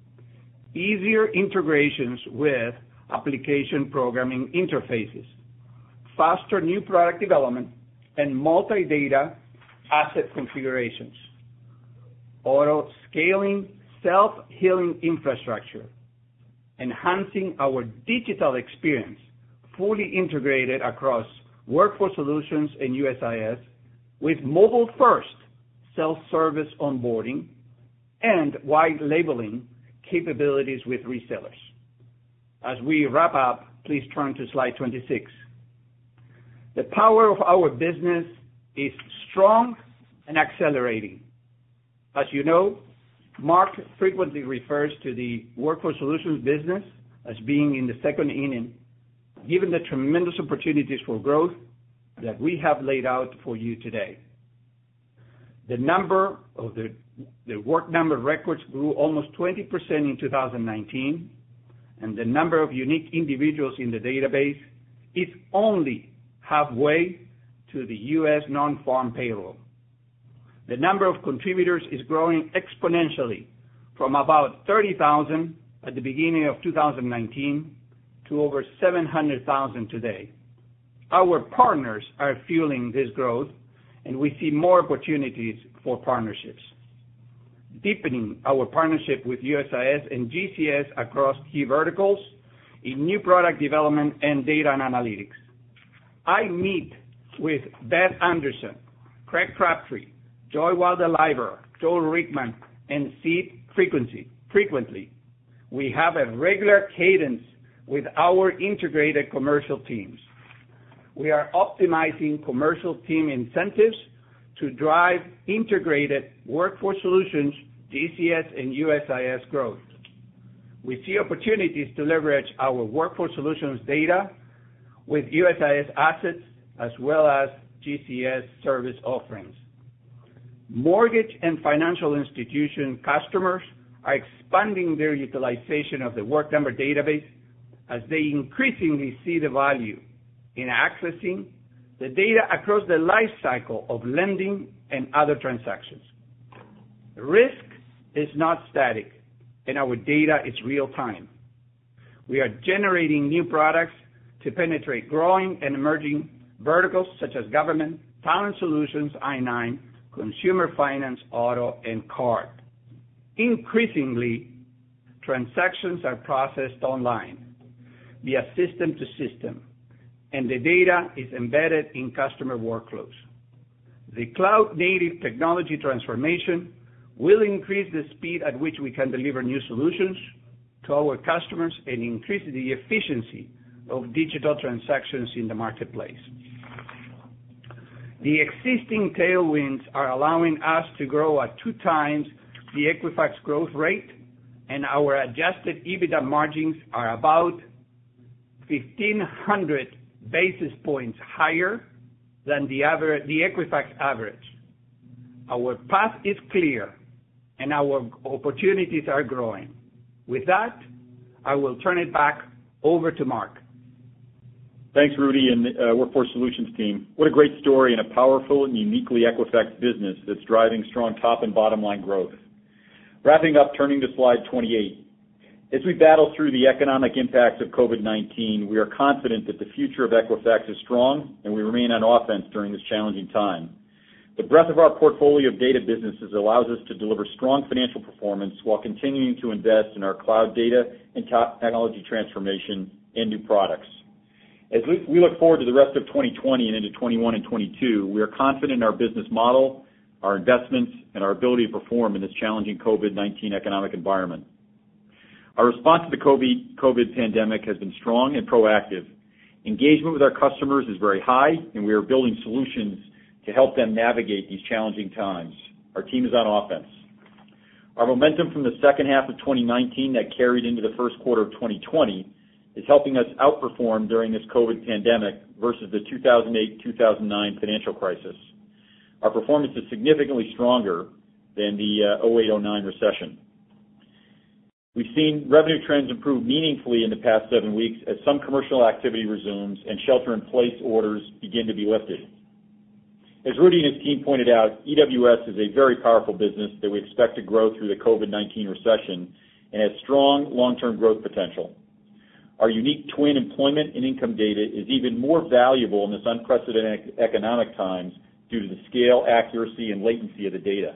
Easier integrations with application programming interfaces. Faster new product development and multi-data asset configurations. Auto-scaling, self-healing infrastructure. Enhancing our digital experience, fully integrated across Workforce Solutions and U S I S, with mobile-first self-service onboarding and white labeling capabilities with resellers. As we wrap up, please turn to slide twenty-six. The power of our business is strong and accelerating. As you know, Mark frequently refers to the Workforce Solutions business as being in the second inning, given the tremendous opportunities for growth that we have laid out for you today. The number of the, the Work Number records grew almost twenty percent in two thousand nineteen, and the number of unique individuals in the database is only halfway to the U S non-farm payroll. The number of contributors is growing exponentially from about thirty thousand at the beginning of two thousand nineteen to over seven hundred thousand today. Our partners are fueling this growth, and we see more opportunities for partnerships. Deepening our partnership with U S I S and G C S across key verticals in new product development and data and analytics. I meet with Beth Anderson, Craig Crabtree, Joy Wilder-Leiber, Joel Rickman, and Sid frequency, frequently. We have a regular cadence with our integrated commercial teams. We are optimizing commercial team incentives to drive integrated workforce solutions, G C S and U S I S growth. We see opportunities to leverage our workforce solutions data with U S I S assets as well as G C S service offerings. Mortgage and financial institution customers are expanding their utilization of the Work Number database as they increasingly see the value in accessing the data across the life cycle of lending and other transactions. Risk is not static, and our data is real time. We are generating new products to penetrate growing and emerging verticals such as government, talent solutions, I nine, consumer finance, auto, and card. Increasingly, transactions are processed online via system to system, and the data is embedded in customer workflows. The cloud-native technology transformation will increase the speed at which we can deliver new solutions to our customers and increase the efficiency of digital transactions in the marketplace. The existing tailwinds are allowing us to grow at two times the Equifax growth rate, and our adjusted EBITDA margins are about fifteen hundred basis points higher than the average, the Equifax average. Our path is clear, and our opportunities are growing. With that, I will turn it back over to Mark. Thanks, Rudy, and the uh, Workforce Solutions team. What a great story and a powerful and uniquely Equifax business that's driving strong top and bottom line growth. Wrapping up, turning to slide twenty-eight. As we battle through the economic impacts of COVID nineteen, we are confident that the future of Equifax is strong, and we remain on offense during this challenging time. The breadth of our portfolio of data businesses allows us to deliver strong financial performance while continuing to invest in our cloud data and technology transformation and new products. As we look forward to the rest of twenty twenty and into twenty-one and twenty-two, we are confident in our business model, our investments, and our ability to perform in this challenging COVID nineteen economic environment. Our response to the COVID pandemic has been strong and proactive. Engagement with our customers is very high, and we are building solutions to help them navigate these challenging times. Our team is on offense. Our momentum from the second half of twenty nineteen that carried into the first quarter of twenty twenty is helping us outperform during this COVID pandemic versus the two thousand eight two thousand nine financial crisis. Our performance is significantly stronger than the uh, oh eight oh nine recession. We've seen revenue trends improve meaningfully in the past seven weeks as some commercial activity resumes and shelter-in-place orders begin to be lifted. As Rudy and his team pointed out, E W S is a very powerful business that we expect to grow through the COVID nineteen recession and has strong long-term growth potential. Our unique twin employment and income data is even more valuable in this unprecedented economic times due to the scale, accuracy, and latency of the data.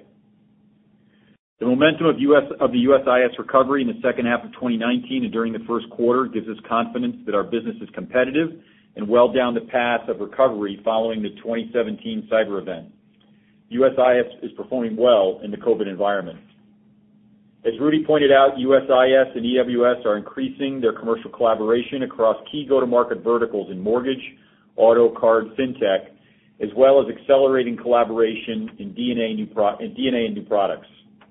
The momentum of, U S, of the U S I S recovery in the second half of twenty nineteen and during the first quarter gives us confidence that our business is competitive and well down the path of recovery following the twenty seventeen cyber event. U S I S is performing well in the COVID environment. As Rudy pointed out, U S I S and E W S are increasing their commercial collaboration across key go-to-market verticals in mortgage, auto, card, fintech, as well as accelerating collaboration in D N A, new pro- in D N A and new products.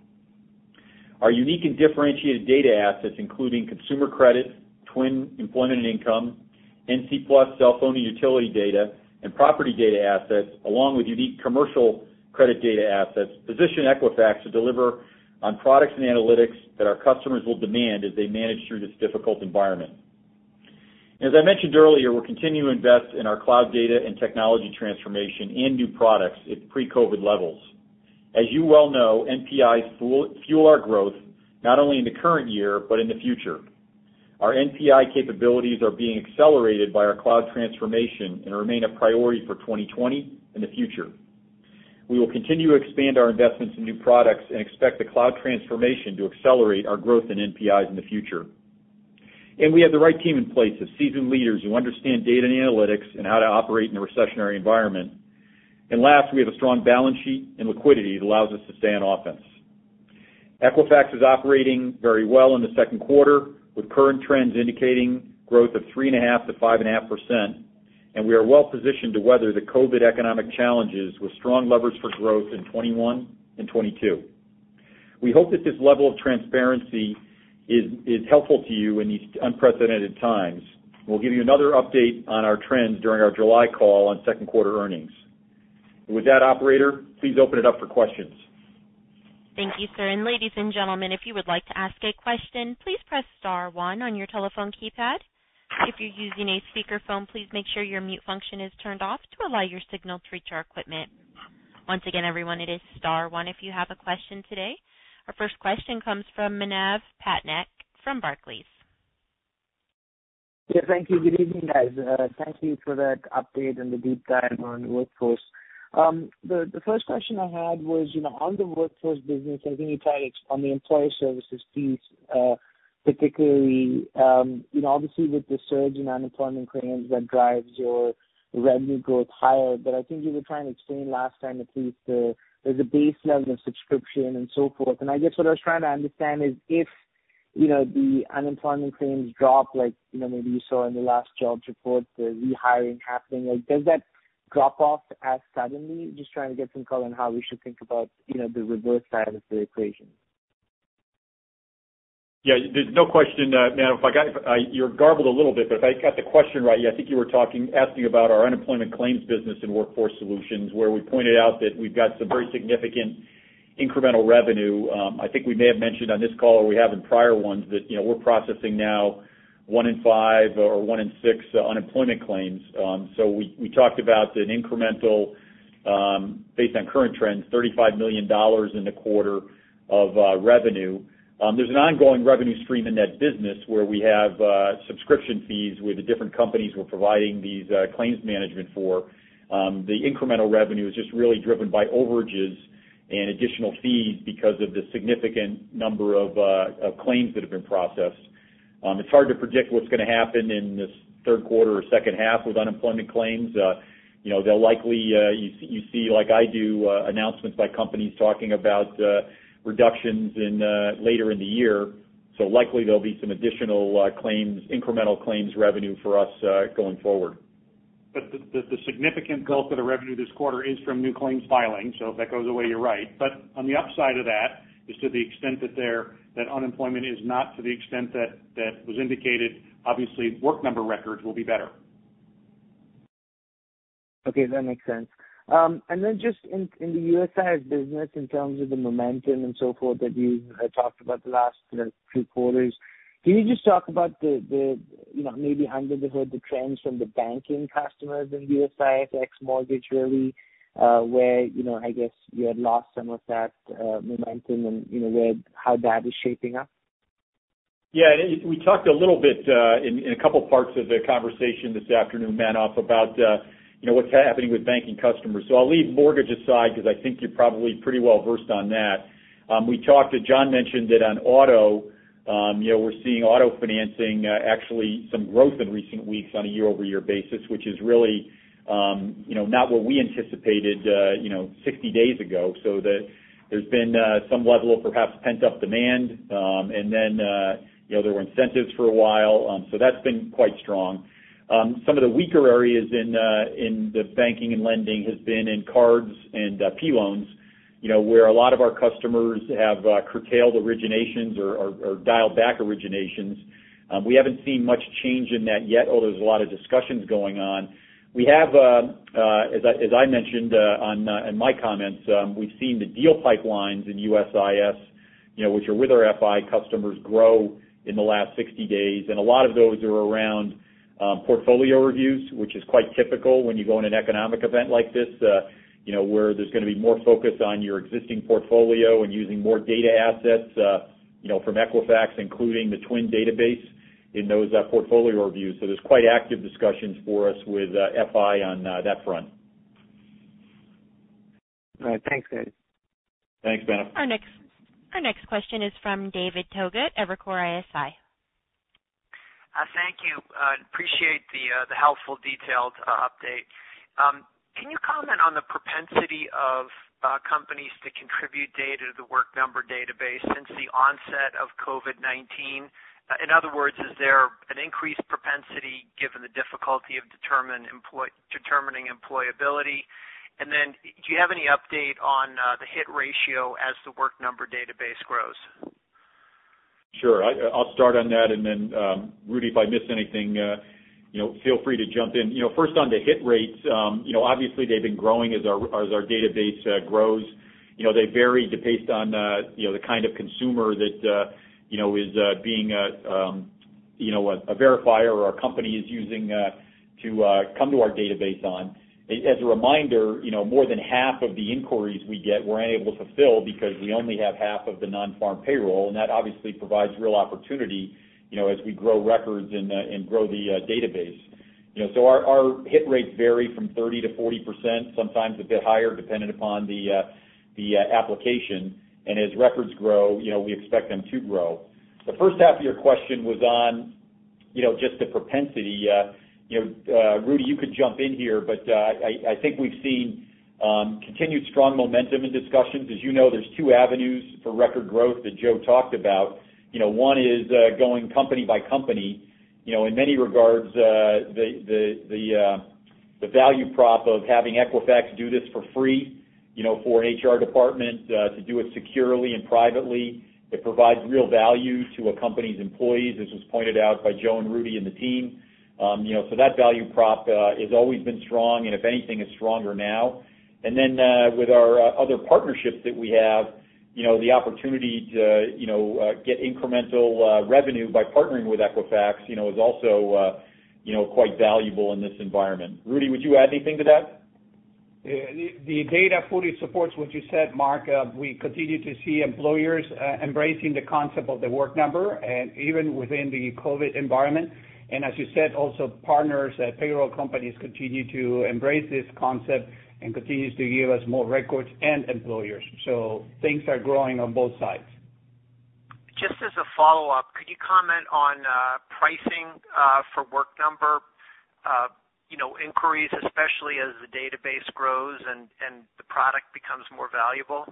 Our unique and differentiated data assets, including consumer credit, twin employment and income, N C plus cell phone and utility data, and property data assets, along with unique commercial credit data assets position Equifax to deliver on products and analytics that our customers will demand as they manage through this difficult environment. As I mentioned earlier, we're continuing to invest in our cloud data and technology transformation and new products at pre-COVID levels. As you well know, N P Is fuel our growth, not only in the current year, but in the future. Our N P I capabilities are being accelerated by our cloud transformation and remain a priority for twenty twenty and the future. We will continue to expand our investments in new products and expect the cloud transformation to accelerate our growth in N P Is in the future. And we have the right team in place of seasoned leaders who understand data and analytics and how to operate in a recessionary environment. And last, we have a strong balance sheet and liquidity that allows us to stay on offense. Equifax is operating very well in the second quarter, with current trends indicating growth of three point five to five point five percent, and we are well positioned to weather the COVID economic challenges with strong levers for growth in twenty-one and twenty-two. We hope that this level of transparency is, is helpful to you in these unprecedented times. We'll give you another update on our trends during our July call on second quarter earnings. And with that, operator, please open it up for questions. Thank you, sir. And ladies and gentlemen, if you would like to ask a question, please press star one on your telephone keypad. If you're using a speakerphone, please make sure your mute function is turned off to allow your signal to reach our equipment. Once again, everyone, it is star one if you have a question today. Our first question comes from Manav Patnaik from Barclays. Yeah, thank you. Good evening, guys. Uh, thank you for that update and the deep dive on workforce. Um, the, the first question I had was, you know, on the workforce business, I think you tried on the employer services piece, uh, particularly, um, you know, obviously with the surge in unemployment claims that drives your revenue growth higher, but I think you were trying to explain last time at least the, there's a base level of subscription and so forth. And I guess what I was trying to understand is if, you know, the unemployment claims drop, like, you know, maybe you saw in the last jobs report, the rehiring happening, like, does that drop off as suddenly? Just trying to get some color on how we should think about, you know, the reverse side of the equation. Yeah, there's no question, uh, man. If I got, if I, you're garbled a little bit, but if I got the question right, yeah, I think you were talking, asking about our unemployment claims business in Workforce Solutions, where we pointed out that we've got some very significant incremental revenue. Um, I think we may have mentioned on this call, or we have in prior ones, that you know we're processing now one in five or one in six uh, unemployment claims. Um, so we we talked about an incremental, um, based on current trends, thirty-five million dollars in the quarter of uh, revenue. Um, there's an ongoing revenue stream in that business where we have uh, subscription fees with the different companies we're providing these uh, claims management for. Um, the incremental revenue is just really driven by overages and additional fees because of the significant number of, uh, of claims that have been processed. Um, it's hard to predict what's going to happen in this third quarter or second half with unemployment claims. Uh, you know, they'll likely, uh, you, see, you see, like I do, uh, announcements by companies talking about uh, reductions in uh, later in the year. So likely there'll be some additional uh, claims, incremental claims revenue for us uh, going forward. But the, the, the significant bulk of the revenue this quarter is from new claims filing, so if that goes away, you're right. But on the upside of that is to the extent that there that unemployment is not to the extent that, that was indicated, obviously Work Number records will be better. Okay, that makes sense. Um, and then just in, in the U S I S business, in terms of the momentum and so forth that you uh, talked about the last you know, few quarters, can you just talk about the, the, you know, maybe under the hood, the trends from the banking customers in U S I S, ex-mortgage really, uh, where, you know, I guess you had lost some of that uh, momentum and, you know, where, how that is shaping up? Yeah, it, we talked a little bit uh, in, in a couple parts of the conversation this afternoon, Manav, about uh, you know, what's happening with banking customers. So I'll leave mortgage aside because I think you're probably pretty well versed on that. Um, we talked, John mentioned that on auto, um, you know, we're seeing auto financing uh, actually some growth in recent weeks on a year-over-year basis, which is really, um, you know, not what we anticipated, uh, you know, sixty days ago. So that there's been uh, some level of perhaps pent-up demand, um, and then, uh, you know, there were incentives for a while. Um, so that's been quite strong. Um, some of the weaker areas in uh, in the banking and lending has been in cards and uh, P loans, you know, where a lot of our customers have uh, curtailed originations or, or, or dialed back originations. Um, we haven't seen much change in that yet, although there's a lot of discussions going on. We have, uh, uh, as, I, as I mentioned uh, on uh, in my comments, um, we've seen the deal pipelines in U S I S, you know, which are with our F I customers, grow in the last sixty days, and a lot of those are around um, portfolio reviews, which is quite typical when you go in an economic event like this, uh, you know, where there's going to be more focus on your existing portfolio and using more data assets, uh, you know, from Equifax, including the TWN database in those uh, portfolio reviews. So there's quite active discussions for us with uh, F I on uh, that front. All right, thanks, guys. Thanks, Ben. Our next Our next question is from David Togut, Evercore I S I. Uh, thank you. Uh, appreciate the uh, the helpful, detailed uh, update. Um, can you comment on the propensity of uh, companies to contribute data to the Work Number database since the onset of COVID nineteen? Uh, in other words, is there an increased propensity given the difficulty of determine employ- determining employability? And then do you have any update on uh, the hit ratio as the Work Number database grows? Sure. I, I'll start on that, and then, um, Rudy, if I miss anything, uh, you know, feel free to jump in. You know, first on the hit rates, um, you know, obviously they've been growing as our as our database uh, grows. You know, they vary based on, uh, you know, the kind of consumer that, uh, you know, is uh, being, a, um, you know, a, a verifier or a company is using uh, to uh, come to our database on. As a reminder, you know, more than half of the inquiries we get we're unable to fulfill because we only have half of the non-farm payroll, and that obviously provides real opportunity, you know, as we grow records and, uh, and grow the uh, database. You know, so our, our hit rates vary from thirty to forty percent, sometimes a bit higher, depending upon the uh, the uh, application. And as records grow, you know, we expect them to grow. The first half of your question was on, you know, just the propensity. Uh, You know, uh, Rudy, you could jump in here, but uh, I, I think we've seen um, continued strong momentum in discussions. As you know, there's two avenues for record growth that Joe talked about. You know, one is uh, going company by company. You know, in many regards, uh, the the the, uh, the value prop of having Equifax do this for free, you know, for an H R department uh, to do it securely and privately, it provides real value to a company's employees, as was pointed out by Joe and Rudy and the team. Um, you know, so that value prop uh, has always been strong, and if anything, is stronger now. And then uh, with our uh, other partnerships that we have, you know, the opportunity to, you know, uh, get incremental uh, revenue by partnering with Equifax, you know, is also, uh, you know, quite valuable in this environment. Rudy, would you add anything to that? The, the data fully supports what you said, Mark. Uh, we continue to see employers uh, embracing the concept of the Work Number, and even within the COVID environment. And as you said, also partners, uh, payroll companies continue to embrace this concept and continues to give us more records and employers. So things are growing on both sides. Just as a follow-up, could you comment on uh, pricing uh, for Work Number, uh, you know, inquiries, especially as the database grows and, and the product becomes more valuable?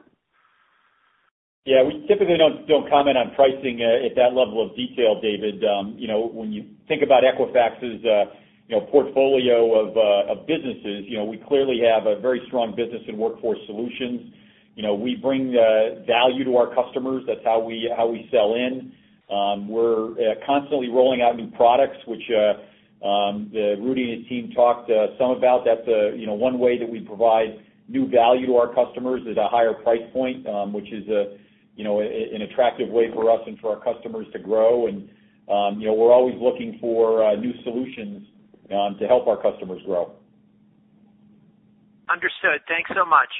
Yeah, we typically don't don't comment on pricing uh, at that level of detail, David. Um, you know, when you think about Equifax's uh, you know portfolio of uh, of businesses, you know, we clearly have a very strong business in workforce solutions. You know, we bring uh, value to our customers. That's how we how we sell in. Um, we're uh, constantly rolling out new products, which uh, um, the Rudy and his team talked uh, some about. That's a you know one way that we provide new value to our customers at a higher price point, um, which is a you know, an attractive way for us and for our customers to grow. And, um, you know, we're always looking for uh, new solutions um, to help our customers grow. Understood. Thanks so much.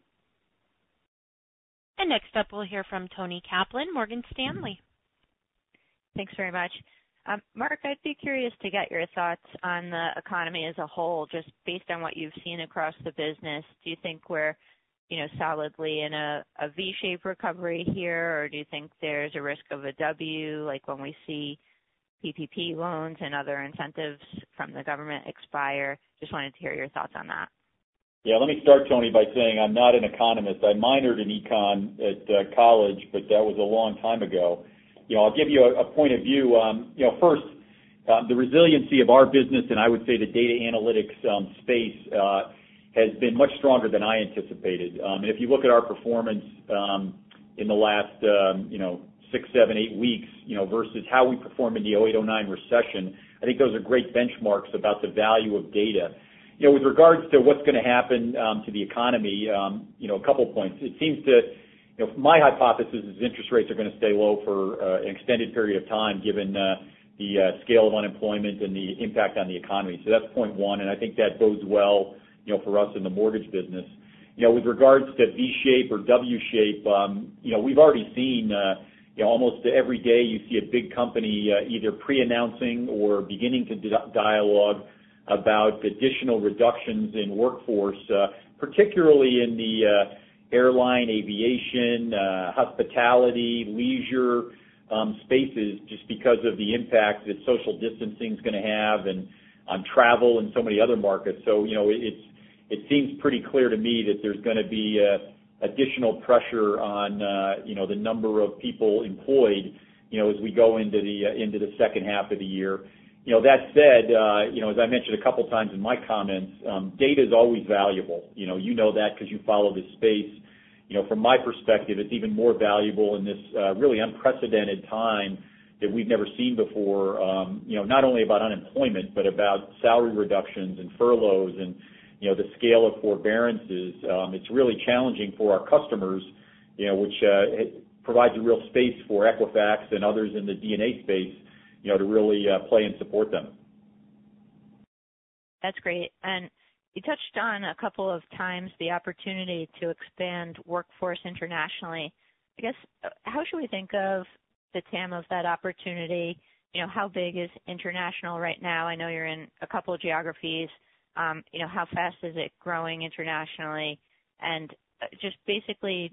And next up, we'll hear from Toni Kaplan, Morgan Stanley. Thanks very much. Um, Mark, I'd be curious to get your thoughts on the economy as a whole, just based on what you've seen across the business. Do you think we're you know, solidly in a, a V-shaped recovery here, or do you think there's a risk of a W, like when we see P P P loans and other incentives from the government expire? Just wanted to hear your thoughts on that. Yeah, let me start, Tony, by saying I'm not an economist. I minored in econ at uh, college, but that was a long time ago. You know, I'll give you a, a point of view. Um, you know, first, uh, the resiliency of our business, and I would say the data analytics um, space, uh, has been much stronger than I anticipated. Um, and if you look at our performance um, in the last, um, you know, six, seven, eight weeks, you know, versus how we performed in the oh eight oh nine recession, I think those are great benchmarks about the value of data. you know, with regards to what's going to happen um, to the economy, um, you know, a couple points. It seems to, you know, my hypothesis is interest rates are going to stay low for uh, an extended period of time, given uh, the uh, scale of unemployment and the impact on the economy. So that's point one, and I think that bodes well, you know, for us in the mortgage business. You know, with regards to V-shape or W-shape, um, you know, we've already seen, uh, you know, almost every day you see a big company uh, either pre-announcing or beginning to di- dialogue about additional reductions in workforce, uh, particularly in the uh, airline, aviation, uh, hospitality, leisure um, spaces, just because of the impact that social distancing is going to have and on travel and so many other markets. So, you know, it, it's it seems pretty clear to me that there's going to be uh, additional pressure on, uh, you know, the number of people employed, you know, as we go into the uh, into the second half of the year. You know, that said, uh, you know, as I mentioned a couple times in my comments, um, data is always valuable. You know, you know that because you follow this space. You know, from my perspective, it's even more valuable in this uh, really unprecedented time that we've never seen before. Um, you know, not only about unemployment, but about salary reductions and furloughs and, you know, the scale of forbearances. Um, it's really challenging for our customers, you know, which uh, it provides a real space for Equifax and others in the D and A space, you know, to really uh, play and support them. That's great. And you touched on a couple of times the opportunity to expand workforce internationally. I guess, how should we think of the T A M of that opportunity? You know, how big is international right now? I know you're in a couple of geographies. Um, you know, how fast is it growing internationally? And just basically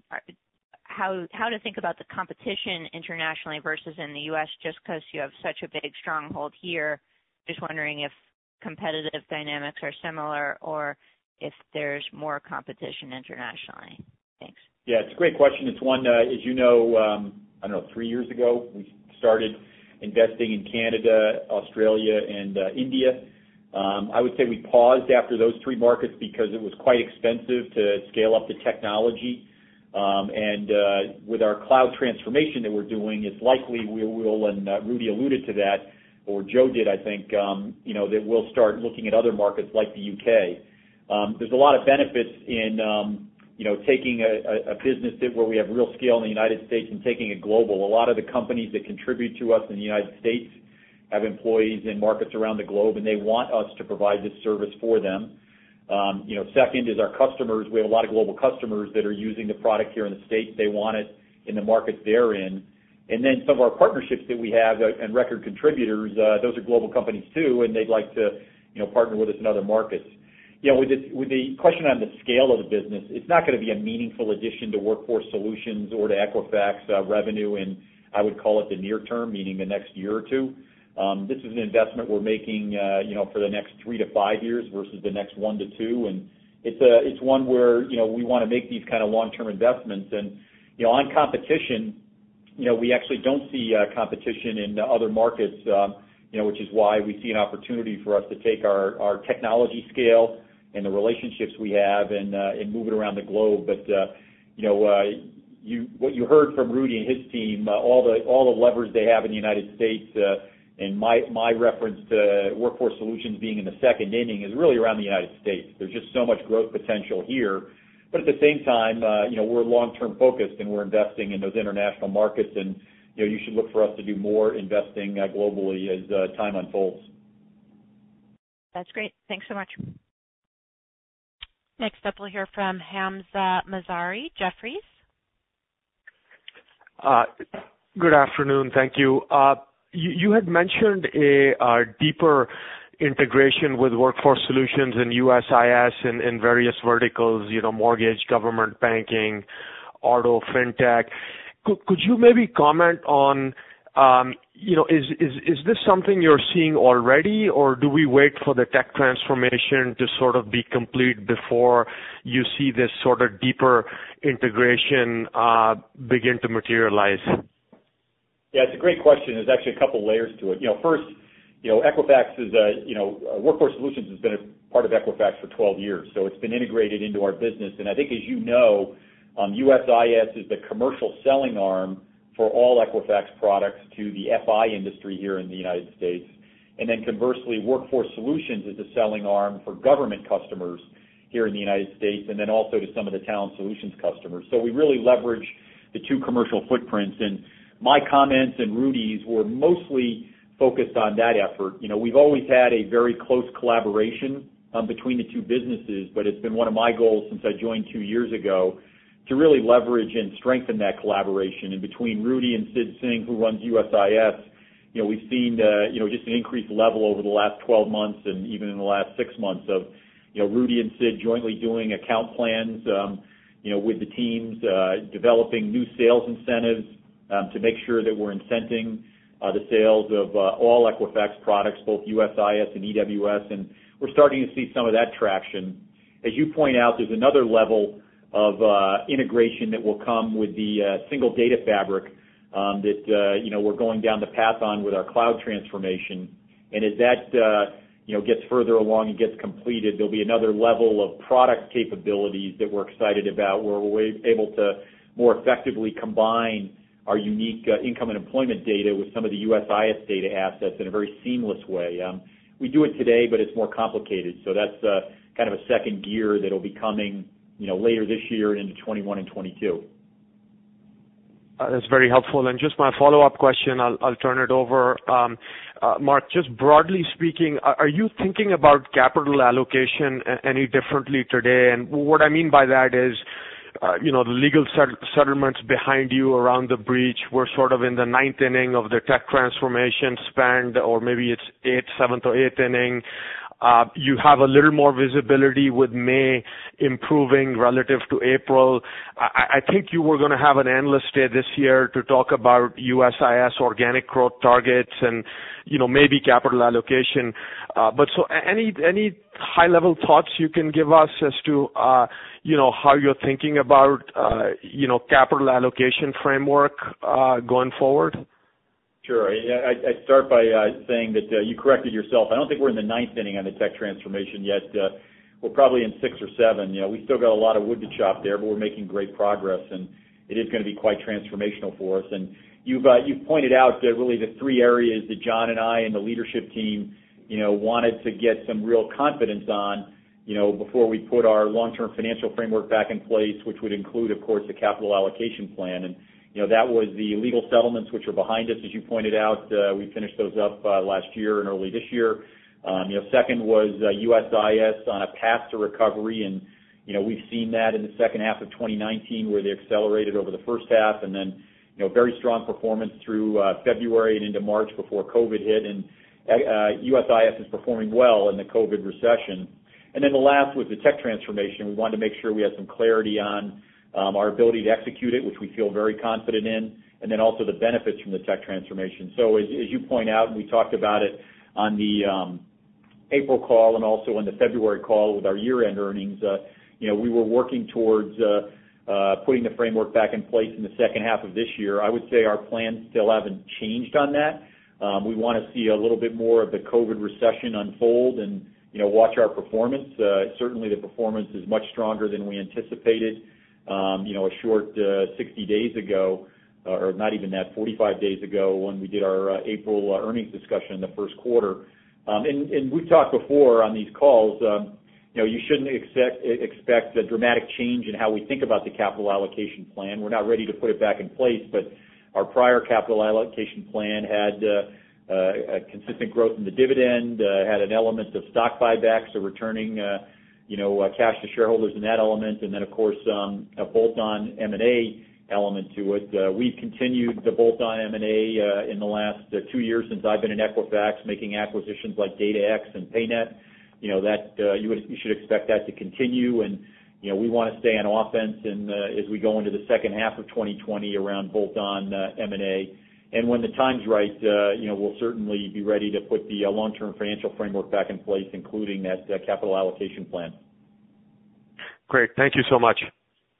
how how to think about the competition internationally versus in the U S, just because you have such a big stronghold here. Just wondering if competitive dynamics are similar or if there's more competition internationally. Thanks. Yeah, it's a great question. It's one, uh, as you know, um, I don't know, three years ago, we started investing in Canada, Australia, and uh, India. Um, I would say we paused after those three markets because it was quite expensive to scale up the technology. Um, and uh, with our cloud transformation that we're doing, it's likely we will, and uh, Rudy alluded to that, or Joe did, I think, um, you know, that we'll start looking at other markets like the U K. Um, there's a lot of benefits in, um, you know, taking a, a business that where we have real scale in the United States and taking it global. A lot of the companies that contribute to us in the United States have employees in markets around the globe, and they want us to provide this service for them. Um, you know, second is our customers. We have a lot of global customers that are using the product here in the States. They want it in the markets they're in. And then some of our partnerships that we have uh, and record contributors, uh, those are global companies too, and they'd like to, you know, partner with us in other markets. You know, with, this, with the question on the scale of the business, it's not going to be a meaningful addition to Workforce Solutions or to Equifax uh, revenue in, I would call it the near term, meaning the next year or two. Um, this is an investment we're making, uh, you know, for the next three to five years versus the next one to two, and it's a it's one where, you know, we want to make these kind of long-term investments. And, you know, on competition, you know, we actually don't see uh, competition in other markets, um, you know, which is why we see an opportunity for us to take our, our technology scale and the relationships we have and uh, and move it around the globe. But uh, you know, uh, you what you heard from Rudy and his team, uh, all the all the levers they have in the United States. Uh, And my, my reference to Workforce Solutions being in the second inning is really around the United States. There's just so much growth potential here. But at the same time, uh, you know, we're long-term focused and we're investing in those international markets. And, you know, you should look for us to do more investing uh, globally as uh, time unfolds. That's great. Thanks so much. Next up, we'll hear from Hamza Mazari, Jefferies. Uh, good afternoon. Thank you. Uh, You, you had mentioned a uh, deeper integration with Workforce Solutions and U S I S in, in various verticals, you know, mortgage, government banking, auto, fintech. Could, could you maybe comment on, um, you know, is, is, is this something you're seeing already, or do we wait for the tech transformation to sort of be complete before you see this sort of deeper integration uh, begin to materialize? Yeah, it's a great question. There's actually a couple layers to it. You know, first, you know, Equifax is a, you know, Workforce Solutions has been a part of Equifax for twelve years, so it's been integrated into our business. And I think, as you know, um, U S I S is the commercial selling arm for all Equifax products to the F I industry here in the United States. And then conversely, Workforce Solutions is a selling arm for government customers here in the United States, and then also to some of the Talent Solutions customers. So we really leverage the two commercial footprints. And my comments and Rudy's were mostly focused on that effort. You know, we've always had a very close collaboration um, between the two businesses, but it's been one of my goals since I joined two years ago to really leverage and strengthen that collaboration. And between Rudy and Sid Singh, who runs U S I S, you know, we've seen, uh, you know, just an increased level over the last twelve months and even in the last six months of, you know, Rudy and Sid jointly doing account plans, um, you know, with the teams, uh, developing new sales incentives um, to make sure that we're incenting uh, the sales of uh, all Equifax products, both U S I S and E W S, and we're starting to see some of that traction. As you point out, there's another level of uh, integration that will come with the uh, single data fabric um, that, uh, you know, we're going down the path on with our cloud transformation. And as that, uh, you know, gets further along and gets completed, there'll be another level of product capabilities that we're excited about where we're able to more effectively combine our unique uh, income and employment data with some of the U S I S data assets in a very seamless way. Um, we do it today, but it's more complicated. So that's uh, kind of a second gear that'll be coming, you know, later this year and into twenty-one and twenty-two. Uh, that's very helpful. And just my follow-up question, I'll, I'll turn it over. Um, uh, Mark, just broadly speaking, are, are you thinking about capital allocation any differently today? And what I mean by that is, uh, you know, the legal set- settlements behind you around the breach. We're sort of in the ninth inning of the tech transformation spend, or maybe it's eighth, seventh, or eighth inning. Uh, you have a little more visibility with May improving relative to April. I, I think you were going to have an analyst day this year to talk about U S I S organic growth targets and, you know, maybe capital allocation. Uh, but so any any high-level thoughts you can give us as to, uh, you know, how you're thinking about, uh, you know, capital allocation framework uh, going forward? Sure. I, I start by uh, saying that uh, you corrected yourself. I don't think we're in the ninth inning on the tech transformation yet. Uh, we're probably in six or seven. You know, we still got a lot of wood to chop there, but we're making great progress, and it is going to be quite transformational for us. And you've uh, you've pointed out uh, really the three areas that John and I and the leadership team, you know, wanted to get some real confidence on, you know, before we put our long-term financial framework back in place, which would include, of course, the capital allocation plan. And you know, that was the legal settlements, which are behind us, as you pointed out. Uh, we finished those up uh, last year and early this year. Um, you know, second was uh, U S I S on a path to recovery, and you know, we've seen that in the second half of twenty nineteen, where they accelerated over the first half, and then you know, very strong performance through uh, February and into March before COVID hit, and uh, U S I S is performing well in the COVID recession. And then the last was the tech transformation. We wanted to make sure we had some clarity on Um, our ability to execute it, which we feel very confident in, and then also the benefits from the tech transformation. So as, as you point out, and we talked about it on the um, April call and also on the February call with our year-end earnings, uh, you know, we were working towards uh, uh, putting the framework back in place in the second half of this year. I would say our plans still haven't changed on that. Um, we want to see a little bit more of the COVID recession unfold and, you know, watch our performance. Uh, certainly the performance is much stronger than we anticipated. Um, you know, a short uh, sixty days ago, uh, or not even that, forty-five days ago when we did our uh, April uh, earnings discussion in the first quarter. Um, and, and we've talked before on these calls, um, you know, you shouldn't expect, expect a dramatic change in how we think about the capital allocation plan. We're not ready to put it back in place, but our prior capital allocation plan had uh, uh, a consistent growth in the dividend, uh, had an element of stock buybacks, so returning uh, you know, uh, cash to shareholders in that element, and then, of course, um, a bolt-on M and A element to it. Uh, we've continued the bolt-on M and A uh, in the last uh, two years since I've been in Equifax, making acquisitions like DataX and PayNet. You know, that uh, you, would, you should expect that to continue, and, you know, we want to stay on offense and uh, as we go into the second half of twenty twenty around bolt-on uh, M and A. And when the time's right, uh, you know, we'll certainly be ready to put the uh, long-term financial framework back in place, including that uh, capital allocation plan. Great. Thank you so much.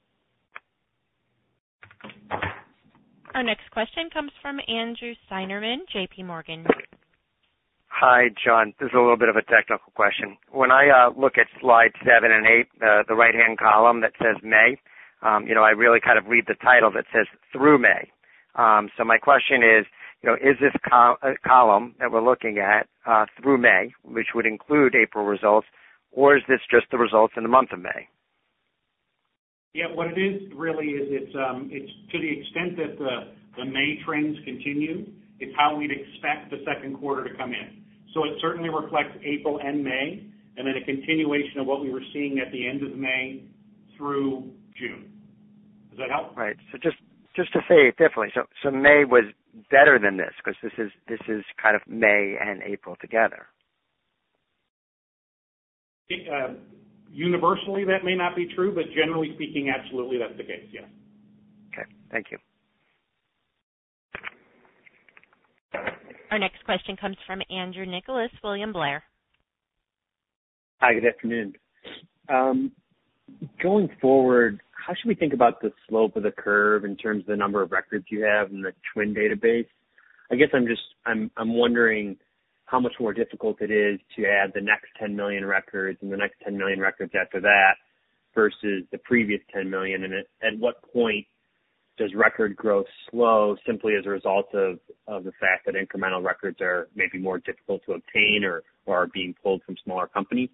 Our next question comes from Andrew Steinerman, J P Morgan. Hi, John. This is a little bit of a technical question. When I uh, look at slides seven and eight, uh, the right-hand column that says May, um, you know, I really kind of read the title that says through May. Um, so my question is, you know, is this col- uh, column that we're looking at uh, through May, which would include April results, or is this just the results in the month of May? Yeah, what it is really is it's um, it's to the extent that the the May trends continue, it's how we'd expect the second quarter to come in. So it certainly reflects April and May, and then a continuation of what we were seeing at the end of May through June. Does that help? Right. So just just to say it differently, so so May was better than this because this is this is kind of May and April together. It, uh, universally, that may not be true, but generally speaking, absolutely, that's the case. Yes. Okay. Thank you. Our next question comes from Andrew Nicholas, William Blair. Hi, good afternoon. Um, going forward, how should we think about the slope of the curve in terms of the number of records you have in the TWN database? I guess I'm just I'm I'm wondering how much more difficult it is to add the next ten million records and the next ten million records after that versus the previous ten million, and at, at what point does record growth slow simply as a result of, of the fact that incremental records are maybe more difficult to obtain or, or are being pulled from smaller companies?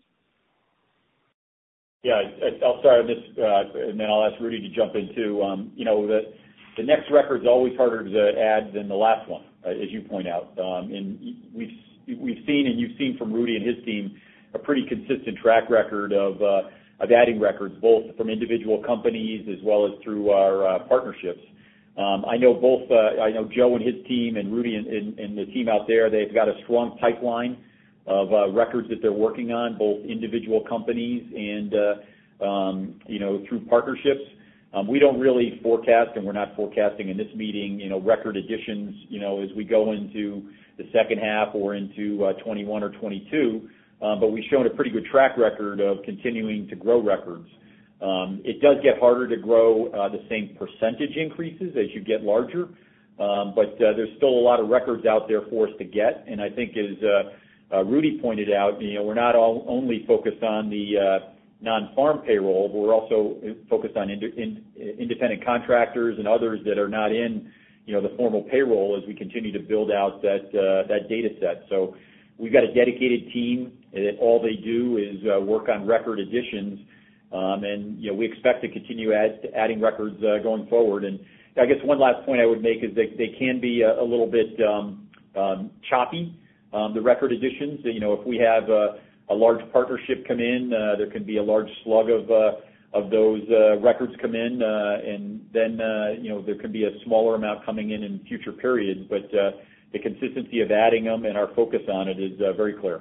Yeah, I'll start on this, uh, and then I'll ask Rudy to jump in too. Um, you know, the, the next record's always harder to add than the last one, uh, as you point out. Um, and we've we've seen, and you've seen from Rudy and his team, a pretty consistent track record of uh, of adding records, both from individual companies as well as through our uh, partnerships. Um, I know both. Uh, I know Joe and his team, and Rudy and, and, and the team out there. They've got a strong pipeline of uh, records that they're working on, both individual companies and uh, um, you know through partnerships. Um, we don't really forecast, and we're not forecasting in this meeting, you know, record additions, you know, as we go into the second half or into uh, twenty-one or twenty-two. Um, but we've shown a pretty good track record of continuing to grow records. Um, it does get harder to grow uh, the same percentage increases as you get larger, um, but uh, there's still a lot of records out there for us to get. And I think, as uh, uh, Rudy pointed out, you know, we're not all only focused on the uh, non-farm payroll, but we're also focused on ind- in, independent contractors and others that are not in, you know, the formal payroll as we continue to build out that uh, that data set. So we've got a dedicated team that all they do is uh, work on record additions, um, and you know we expect to continue add, adding records uh, going forward. And I guess one last point I would make is that they can be a, a little bit um, um, choppy. Um, the record additions, you know, if we have a, a large partnership come in, uh, there can be a large slug of uh, of those uh, records come in, uh, and then uh, you know there can be a smaller amount coming in in future periods, but uh, the consistency of adding them and our focus on it is uh, very clear.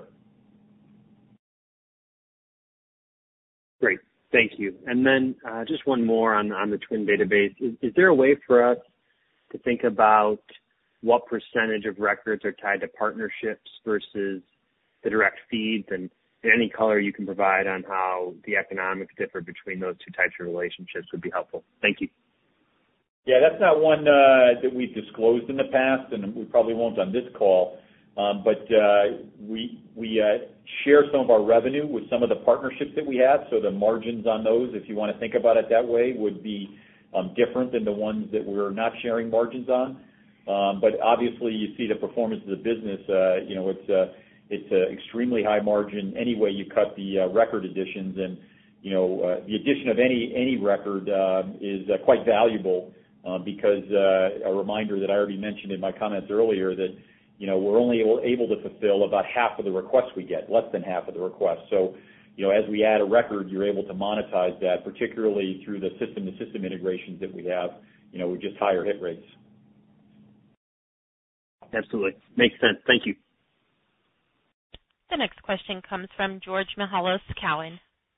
Great. Thank you. And then uh, just one more on, on the TWN database. Is, is there a way for us to think about what percentage of records are tied to partnerships versus the direct feeds, and, and any color you can provide on how the economics differ between those two types of relationships would be helpful. Thank you. Yeah, that's not one uh, that we've disclosed in the past, and we probably won't on this call. Um, but uh, we we uh, share some of our revenue with some of the partnerships that we have, so the margins on those, if you want to think about it that way, would be um, different than the ones that we're not sharing margins on. Um, but obviously, you see the performance of the business. Uh, you know, it's uh, it's uh, extremely high margin any way you cut the uh, record additions, and you know uh, the addition of any any record uh, is uh, quite valuable uh, because uh, a reminder that I already mentioned in my comments earlier that. You know, we're only able, able to fulfill about half of the requests we get, less than half of the requests. So, you know, as we add a record, you're able to monetize that, particularly through the system-to-system integrations that we have, you know, with just higher hit rates. Absolutely. Makes sense. Thank you. The next question comes from George Mihalos, Cowen.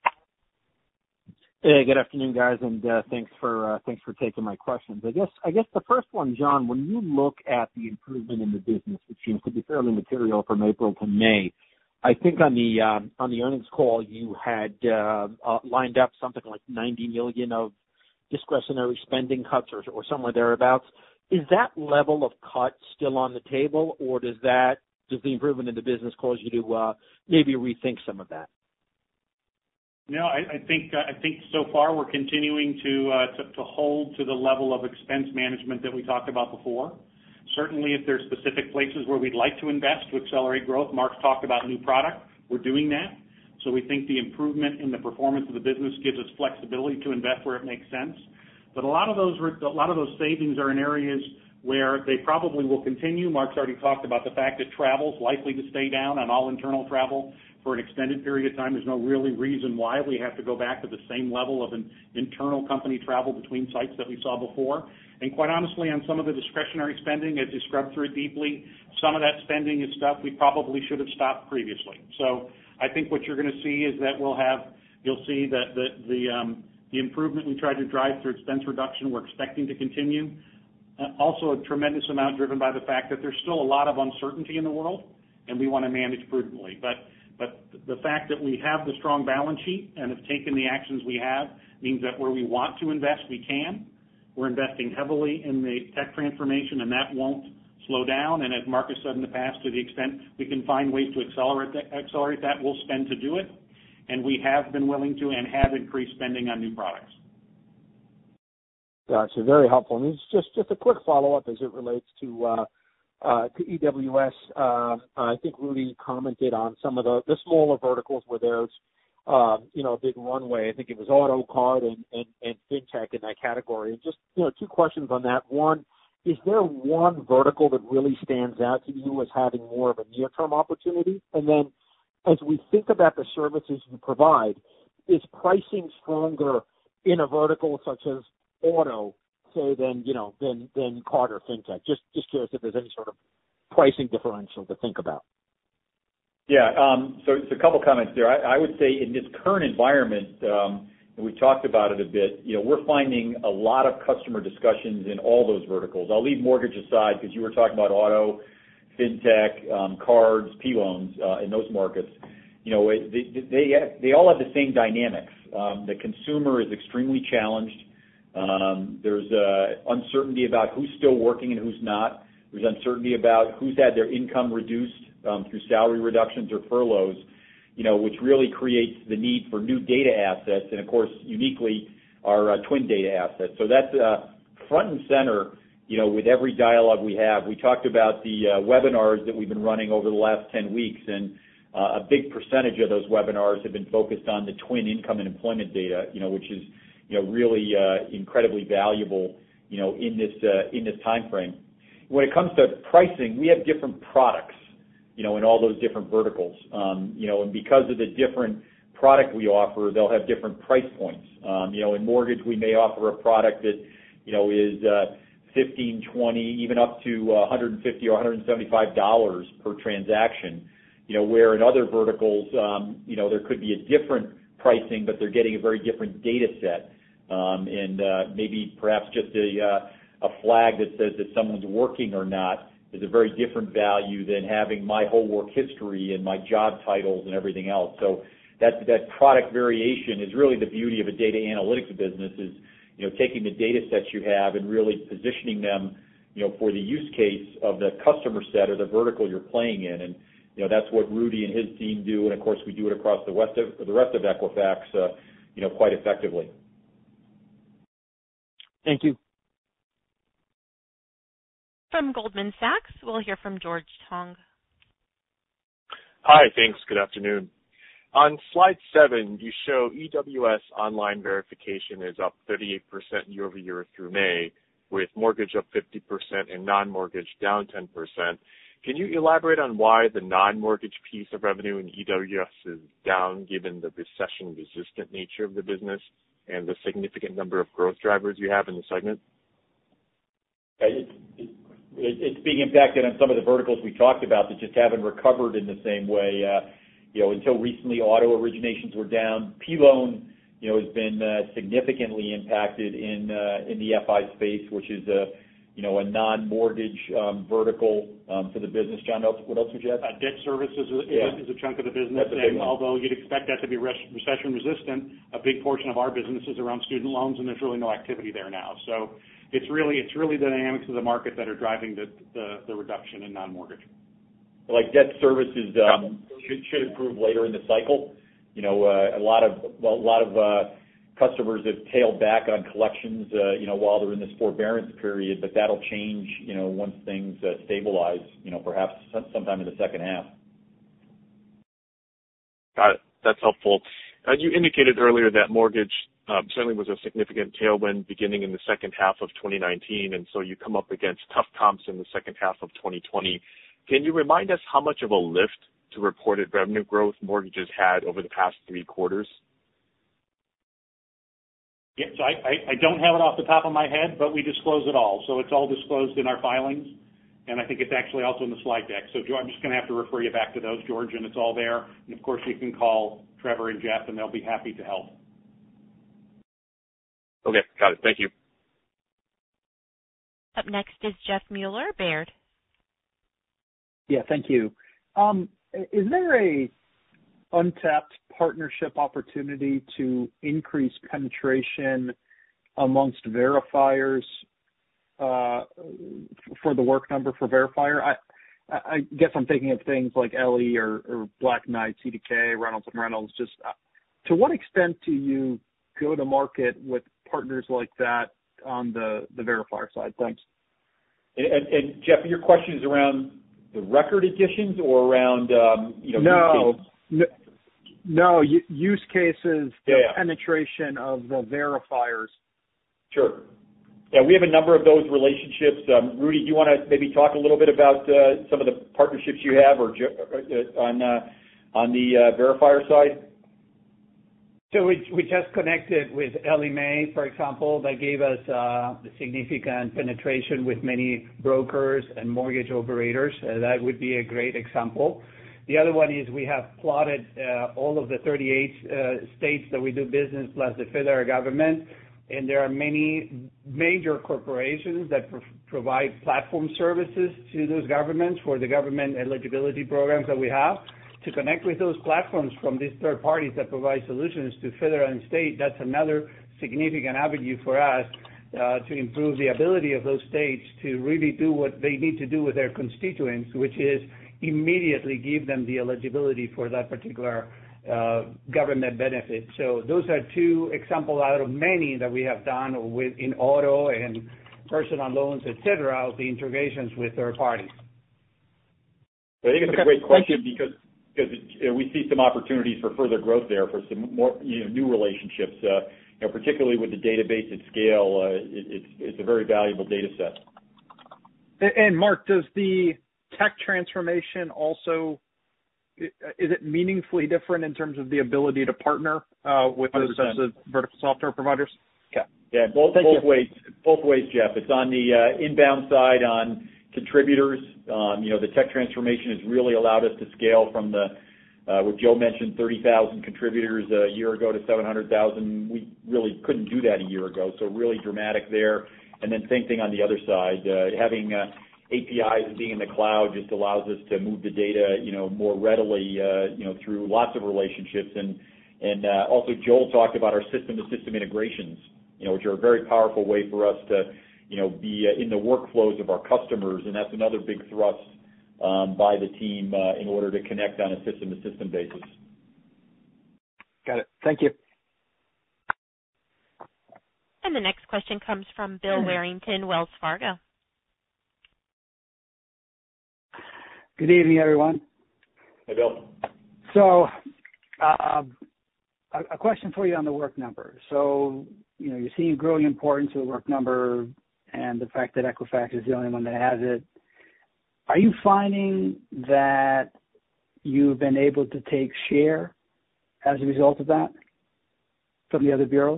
Hey, good afternoon, guys, and uh, thanks for uh, thanks for taking my questions. I guess I guess the first one, John, when you look at the improvement in the business, which seems to be fairly material from April to May, I think on the um, on the earnings call you had uh, uh, lined up something like ninety million of discretionary spending cuts, or, or somewhere thereabouts. Is that level of cut still on the table, or does that does the improvement in the business cause you to uh, maybe rethink some of that? No, I, I think uh, I think so far we're continuing to, uh, to to hold to the level of expense management that we talked about before. Certainly, if there's specific places where we'd like to invest to accelerate growth, Mark's talked about new product. We're doing that. So we think the improvement in the performance of the business gives us flexibility to invest where it makes sense. But a lot of those a lot of those savings are in areas where they probably will continue. Mark's already talked about the fact that travel is likely to stay down on all internal travel for an extended period of time. There's no really reason why we have to go back to the same level of an internal company travel between sites that we saw before. And quite honestly, on some of the discretionary spending, as you scrub through it deeply, some of that spending is stuff we probably should have stopped previously. So I think what you're going to see is that we'll have, you'll see that the the, um, the improvement we tried to drive through expense reduction we're expecting to continue. Uh, also a tremendous amount driven by the fact that there's still a lot of uncertainty in the world, and we want to manage prudently. But but the fact that we have the strong balance sheet and have taken the actions we have means that where we want to invest, we can. We're investing heavily in the tech transformation, and that won't slow down. And as Mark has said in the past, to the extent we can find ways to accelerate that, accelerate that, we'll spend to do it. And we have been willing to and have increased spending on new products. Gotcha. Very helpful. And it's just, just a quick follow-up as it relates to uh, uh, to E W S. Uh, I think Rudy commented on some of the, the smaller verticals where there's uh, you know, a big runway. I think it was auto, card, and, and, and fintech in that category. And just, you know, two questions on that. One, is there one vertical that really stands out to you as having more of a near-term opportunity? And then as we think about the services you provide, is pricing stronger in a vertical such as auto, say, than, you know, than, than card or fintech? Just, just curious if there's any sort of pricing differential to think about. Yeah, um, so it's a couple comments there. I, I would say in this current environment, um, and we talked about it a bit, you know, we're finding a lot of customer discussions in all those verticals. I'll leave mortgage aside because you were talking about auto, fintech, um, cards, P-loans uh, in those markets. You know, they, they, they all have the same dynamics. Um, the consumer is extremely challenged. Um, there's uh, uncertainty about who's still working and who's not. There's uncertainty about who's had their income reduced um, through salary reductions or furloughs, you know, which really creates the need for new data assets and, of course, uniquely our uh, twin data assets. So that's uh, front and center, you know, with every dialogue we have. We talked about the uh, webinars that we've been running over the last ten weeks, and uh, a big percentage of those webinars have been focused on the twin income and employment data, you know, which is, you know, really uh, incredibly valuable, you know, in this uh, in this time frame. When it comes to pricing, we have different products, you know, in all those different verticals, um, you know, and because of the different product we offer, they'll have different price points. Um, you know, in mortgage, we may offer a product that, you know, is uh, fifteen, twenty, even up to uh, one hundred fifty or one hundred seventy-five dollars per transaction. You know, where in other verticals, um, you know, there could be a different pricing, but they're getting a very different data set, um, and uh, maybe perhaps just a uh, a flag that says that someone's working or not is a very different value than having my whole work history and my job titles and everything else. So that that product variation is really the beauty of a data analytics business, is, you know, taking the data sets you have and really positioning them, you know, for the use case of the customer set or the vertical you're playing in. And, you know, that's what Rudy and his team do, and of course we do it across the rest of the rest of Equifax, uh, you know, quite effectively. Thank you. From Goldman Sachs, we'll hear from George Tong. Hi, thanks. Good afternoon. On slide seven, you show E W S online verification is up thirty-eight percent year over year through May, with mortgage up fifty percent and non-mortgage down ten percent. Can you elaborate on why the non-mortgage piece of revenue in E W S is down, given the recession-resistant nature of the business and the significant number of growth drivers you have in the segment? It, it, it's being impacted on some of the verticals we talked about that just haven't recovered in the same way. Uh, you know, until recently, auto originations were down. P-loan, you know, has been uh, significantly impacted in uh, in the F I space, which is a, you know, a non-mortgage um, vertical um, for the business. John, what else would you add? Uh, debt services is, yeah. is a chunk of the business, and although you'd expect that to be res- recession-resistant, a big portion of our business is around student loans, and there's really no activity there now. So it's really it's really the dynamics of the market that are driving the the, the reduction in non-mortgage. Like debt services um, should, should improve later in the cycle. you know, uh, a lot of well, a lot of uh, customers have tailed back on collections, uh, you know, while they're in this forbearance period, but that'll change, you know, once things uh, stabilize, you know, perhaps sometime in the second half. Got it. That's helpful. Uh, you indicated earlier that mortgage um, certainly was a significant tailwind beginning in the second half of twenty nineteen, and so you come up against tough comps in the second half of twenty twenty. Can you remind us how much of a lift to reported revenue growth mortgages had over the past three quarters? Yeah, so I, I, I don't have it off the top of my head, but we disclose it all. So it's all disclosed in our filings, and I think it's actually also in the slide deck. So I'm just going to have to refer you back to those, George, and it's all there. And, of course, you can call Trevor and Jeff, and they'll be happy to help. Okay, got it. Thank you. Up next is Jeff Mueller, Baird. Yeah, thank you. Um, is there a untapped partnership opportunity to increase penetration amongst verifiers uh, for the work number for verifier? I, I guess I'm thinking of things like Ellie or, or Black Knight, C D K, Reynolds and Reynolds. Just uh, to what extent do you go to market with partners like that on the, the verifier side? Thanks. And, and, and Jeff, your question is around the record additions or around um, you know? No. No. No, use cases, the yeah, yeah. penetration of the verifiers. Sure. Yeah, we have a number of those relationships. Um, Rudy, do you want to maybe talk a little bit about uh, some of the partnerships you have or uh, on uh, on the uh, verifier side? So we, we just connected with Ellie Mae, for example, that gave us uh, significant penetration with many brokers and mortgage operators. Uh, that would be a great example. The other one is we have plotted uh, all of the thirty-eight uh, states that we do business plus the federal government, and there are many major corporations that pro- provide platform services to those governments for the government eligibility programs that we have. To connect with those platforms from these third parties that provide solutions to federal and state, that's another significant avenue for us uh, to improve the ability of those states to really do what they need to do with their constituents, which is immediately give them the eligibility for that particular uh, government benefit. So those are two examples out of many that we have done with in auto and personal loans, et cetera, of the integrations with third parties. I think it's okay. a great question because because it, we see some opportunities for further growth there for some more you know, new relationships. Uh, you know, particularly with the database at scale, uh, it, it's it's a very valuable data set. And, and Mark, does the tech transformation also, is it meaningfully different in terms of the ability to partner uh, with those types of vertical software providers? Okay. Yeah, both, both ways, both ways, Jeff. It's on the uh, inbound side on contributors. Um, you know, the tech transformation has really allowed us to scale from the, uh, what Joe mentioned, thirty thousand contributors a year ago to seven hundred thousand. We really couldn't do that a year ago, so really dramatic there. And then same thing on the other side, uh, having uh, A P Is and being in the cloud just allows us to move the data, you know, more readily, uh, you know, through lots of relationships. And and uh, also Joel talked about our system-to-system integrations, you know, which are a very powerful way for us to, you know, be uh, in the workflows of our customers. And that's another big thrust um, by the team uh, in order to connect on a system-to-system basis. Got it. Thank you. And the next question comes from Bill Warrington, Wells Fargo. Good evening, everyone. Hey, Bill. So, uh, a, a question for you on the work number. So, you know, you're seeing growing importance of the work number and the fact that Equifax is the only one that has it. Are you finding that you've been able to take share as a result of that from the other bureaus?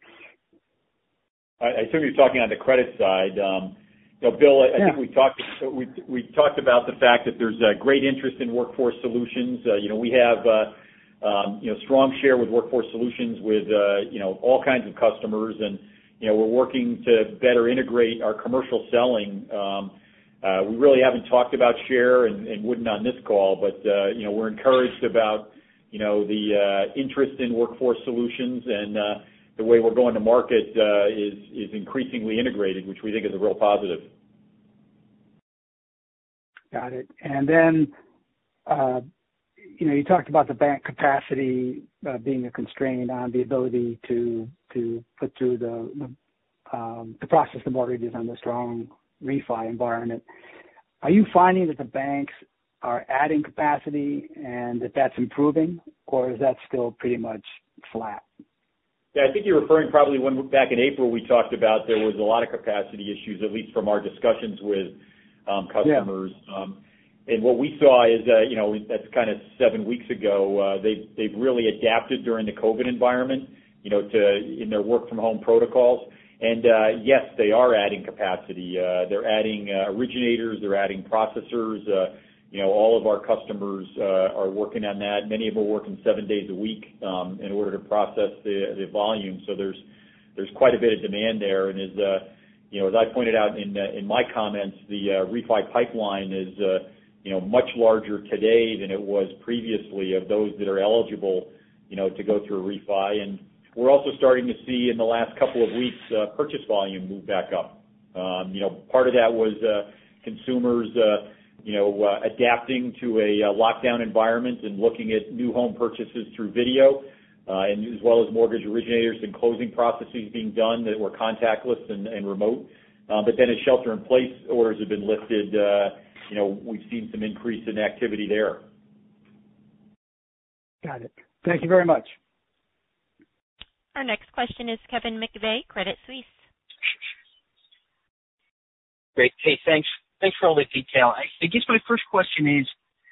I, I assume you're talking on the credit side. Um, You know, Bill, I yeah. think we talked we we talked about the fact that there's a great interest in Workforce Solutions. Uh, you know, we have uh, um, you know strong share with Workforce Solutions with uh, you know all kinds of customers, and you know we're working to better integrate our commercial selling. Um, uh, we really haven't talked about share and, and wouldn't on this call, but uh, you know we're encouraged about you know the uh, interest in Workforce Solutions, and uh, the way we're going to market uh, is is increasingly integrated, which we think is a real positive. Got it. And then, uh, you know, you talked about the bank capacity uh, being a constraint on the ability to to put through the the, um, to process the mortgages on the strong refi environment. Are you finding that the banks are adding capacity and that that's improving, or is that still pretty much flat? Yeah, I think you're referring probably when back in April we talked about there was a lot of capacity issues, at least from our discussions with um, customers. Yeah. Um, and what we saw is, uh, you know, that's kind of seven weeks ago. Uh, they've they've really adapted during the COVID environment, you know, to in their work from home protocols. And uh, yes, they are adding capacity. Uh, they're adding uh, originators. They're adding processors. Uh, you know, all of our customers uh, are working on that. Many of them are working seven days a week um, in order to process the, the volume. So there's there's quite a bit of demand there. And as uh, you know, as I pointed out in uh, in my comments, the uh, refi pipeline is uh, you know much larger today than it was previously of those that are eligible, you know, to go through a refi. And we're also starting to see in the last couple of weeks uh, purchase volume move back up. Um, you know, part of that was uh, consumers, uh, you know, uh, adapting to a uh, lockdown environment and looking at new home purchases through video, uh, and as well as mortgage originators and closing processes being done that were contactless and, and remote. Uh, but then as shelter-in-place orders have been lifted, uh, you know, we've seen some increase in activity there. Got it. Thank you very much. Our next question is Kevin McVeigh, Credit Suisse. Great. Hey, thanks. Thanks for all the detail. I, I guess my first question is,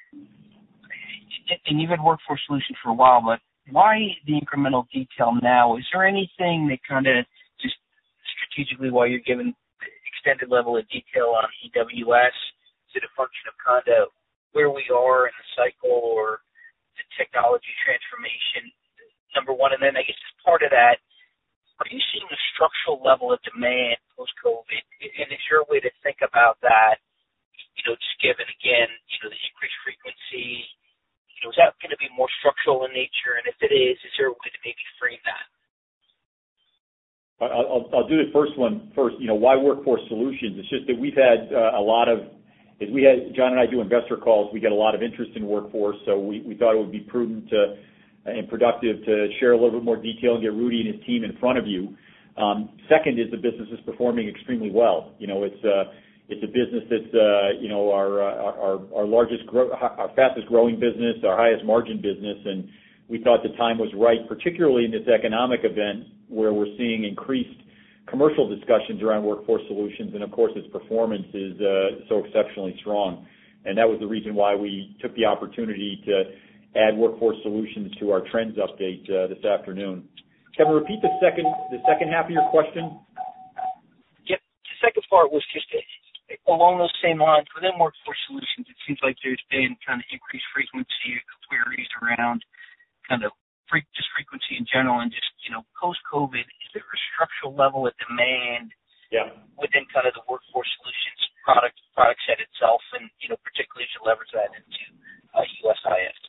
and you've had Workforce Solutions for a while, but why the incremental detail now? Is there anything that kind of just strategically why you're given the extended level of detail on E W S? Is it a function of kind of where we are in the cycle or the technology transformation? Number one, and then I guess as part of that, are you seeing a structural level of demand post-COVID? And is your way to think about that, you know, just given, again, you know, the increased frequency, you know, is that going to be more structural in nature? And if it is, is there a way to maybe frame that? I'll, I'll do the first one first. You know, why Workforce Solutions? It's just that we've had uh, a lot of, as we had, John and I do investor calls, we get a lot of interest in workforce, so we, we thought it would be prudent to and productive to share a little bit more detail and get Rudy and his team in front of you. Um, second is the business is performing extremely well. You know, it's uh, it's a business that's uh, you know our our our largest, grow, our fastest growing business, our highest margin business, and we thought the time was right, particularly in this economic event where we're seeing increased commercial discussions around Workforce Solutions, and of course its performance is uh, so exceptionally strong, and that was the reason why we took the opportunity to add Workforce Solutions to our trends update uh, this afternoon. Kevin, repeat the second the second half of your question. Yep. The second part was just along those same lines. Within Workforce Solutions, it seems like there's been kind of increased frequency of queries around kind of free, just frequency in general, and just, you know, post-COVID, is there a structural level of demand yeah. within kind of the Workforce Solutions product product set itself, and, you know, particularly as you leverage that into uh, U S I S?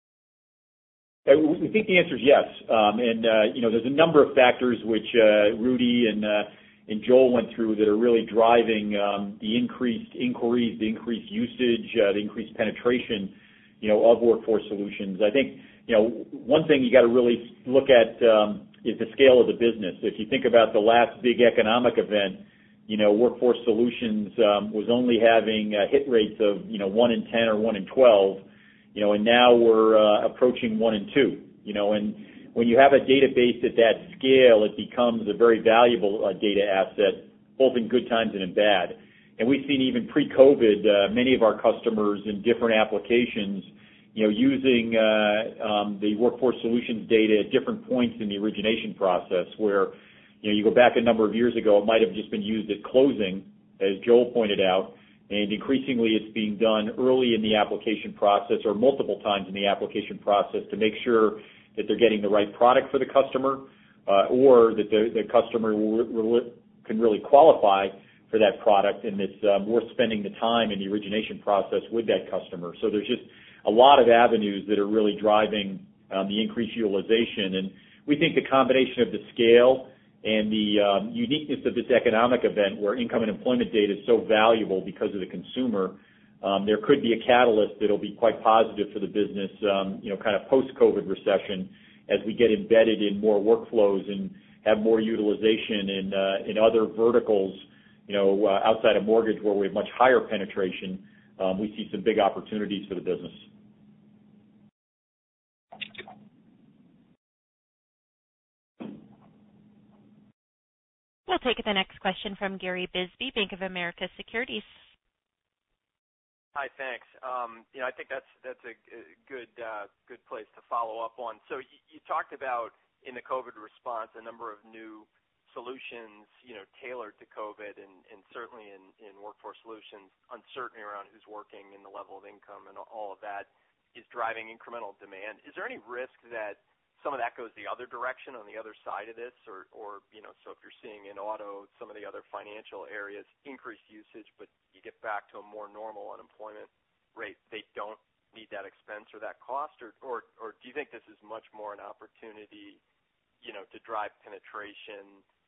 We think the answer is yes, um, and uh, you know there's a number of factors which uh, Rudy and uh, and Joel went through that are really driving um, the increased inquiries, the increased usage, uh, the increased penetration, you know, of Workforce Solutions. I think you know one thing you got to really look at um, is the scale of the business. If you think about the last big economic event, you know, Workforce Solutions um, was only having uh, hit rates of you know one in ten or one in twelve. You know, and now we're uh, approaching one and two, you know, and when you have a database at that scale, it becomes a very valuable uh, data asset, both in good times and in bad. And we've seen even pre-COVID, uh, many of our customers in different applications, you know, using uh, um, the Workforce Solutions data at different points in the origination process where, you know, you go back a number of years ago, it might have just been used at closing, as Joel pointed out, and increasingly it's being done early in the application process or multiple times in the application process to make sure that they're getting the right product for the customer uh, or that the, the customer will, will, can really qualify for that product, and it's um, worth spending the time in the origination process with that customer. So there's just a lot of avenues that are really driving um, the increased utilization, and we think the combination of the scale and the um, uniqueness of this economic event where income and employment data is so valuable because of the consumer, um, there could be a catalyst that'll be quite positive for the business, um, you know, kind of post-COVID recession as we get embedded in more workflows and have more utilization in uh, in other verticals, you know, uh, outside of mortgage where we have much higher penetration. Um, we see some big opportunities for the business. We'll take the next question from Gary Bisbee, Bank of America Securities. Hi, thanks. Um, you know, I think that's that's a, a good uh, good place to follow up on. So you, you talked about in the COVID response a number of new solutions, you know, tailored to COVID, and, and certainly in, in Workforce Solutions, uncertainty around who's working and the level of income and all of that is driving incremental demand. Is there any risk that some of that goes the other direction on the other side of this, or, or, you know, so if you're seeing in auto, some of the other financial areas, increased usage, but you get back to a more normal unemployment rate, they don't need that expense or that cost, or, or, or do you think this is much more an opportunity, you know, to drive penetration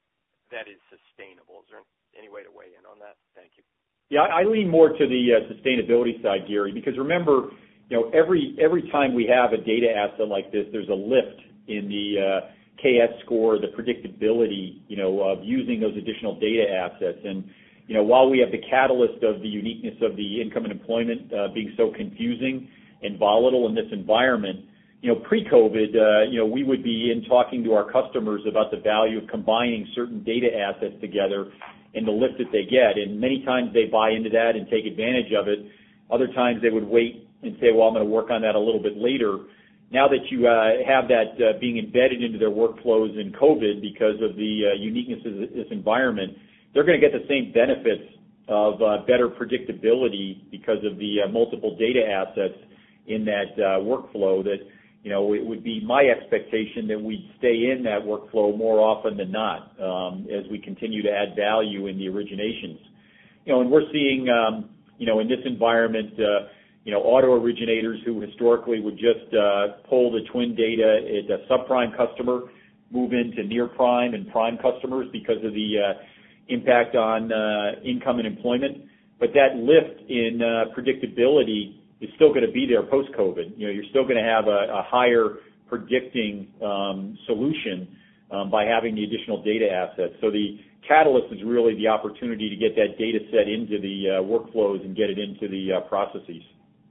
that is sustainable? Is there any way to weigh in on that? Thank you. Yeah, I lean more to the uh, sustainability side, Gary, because remember, you know, every every time we have a data asset like this, there's a lift in the uh, K S score, the predictability, you know, of using those additional data assets. And, you know, while we have the catalyst of the uniqueness of the income and employment uh, being so confusing and volatile in this environment, you know, pre-COVID, uh, you know, we would be in talking to our customers about the value of combining certain data assets together and the lift that they get. And many times they buy into that and take advantage of it. Other times they would wait and say, well, I'm going to work on that a little bit later. Now that you uh, have that uh, being embedded into their workflows in COVID because of the uh, uniqueness of this environment, they're going to get the same benefits of uh, better predictability because of the uh, multiple data assets in that uh, workflow. That, you know, it would be my expectation that we'd stay in that workflow more often than not um, as we continue to add value in the originations. You know, and we're seeing, um, you know, in this environment, uh, you know, auto originators who historically would just uh, pull the twin data at a subprime customer move into near prime and prime customers because of the uh, impact on uh, income and employment. But that lift in uh, predictability is still going to be there post-COVID. You know, you're still going to have a, a higher predicting um, solution um, by having the additional data assets. So the catalyst is really the opportunity to get that data set into the uh, workflows and get it into the uh, processes.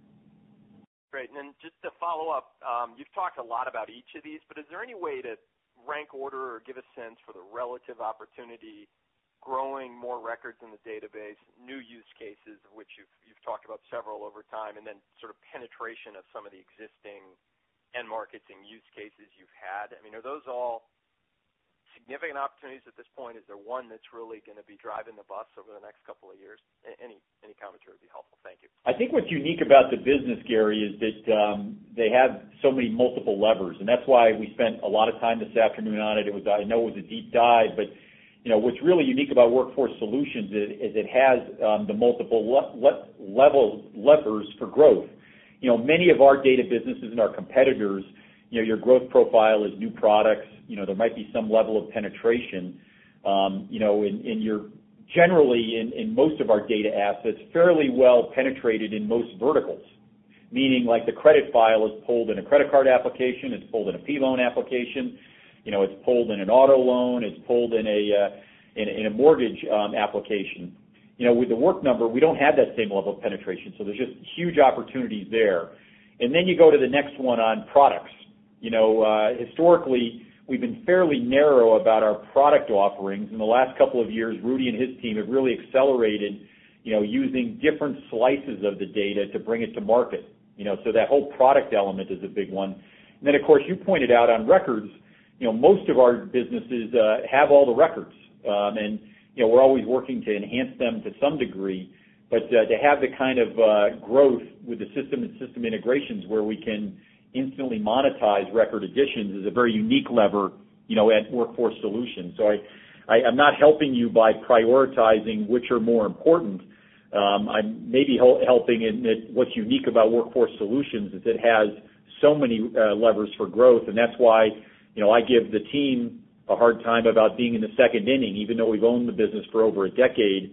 Great. And then just to follow up, um, you've talked a lot about each of these, but is there any way to rank order or give a sense for the relative opportunity growing more records in the database, new use cases, of which you've, you've talked about several over time, and then sort of penetration of some of the existing end markets and use cases you've had? I mean, are those all significant opportunities at this point? Is there one that's really going to be driving the bus over the next couple of years? Any any commentary would be helpful. Thank you. I think what's unique about the business, Gary, is that um, they have so many multiple levers, and that's why we spent a lot of time this afternoon on it. It was I know it was a deep dive, but you know what's really unique about Workforce Solutions is, is it has um, the multiple le- le- level levers for growth. You know, many of our data businesses and our competitors, you know, your growth profile is new products. You know, there might be some level of penetration. Um, you know, in, in your generally in, in most of our data assets, fairly well penetrated in most verticals. Meaning, like the credit file is pulled in a credit card application, it's pulled in a P loan application, you know, it's pulled in an auto loan, it's pulled in a uh, in, in a mortgage um, application. You know, with the Work Number, we don't have that same level of penetration, so there's just huge opportunities there. And then you go to the next one on products. You know, uh, historically, we've been fairly narrow about our product offerings. In the last couple of years, Rudy and his team have really accelerated, you know, using different slices of the data to bring it to market. You know, so that whole product element is a big one. And then, of course, you pointed out on records, you know, most of our businesses uh, have all the records. Um, and, you know, we're always working to enhance them to some degree. But uh, to have the kind of uh, growth with the system and system integrations where we can instantly monetize record additions is a very unique lever, you know, at Workforce Solutions. So I, I, I'm not helping you by prioritizing which are more important. Um, I'm maybe hel- helping in that what's unique about Workforce Solutions is it has so many uh, levers for growth, and that's why, you know, I give the team a hard time about being in the second inning, even though we've owned the business for over a decade. You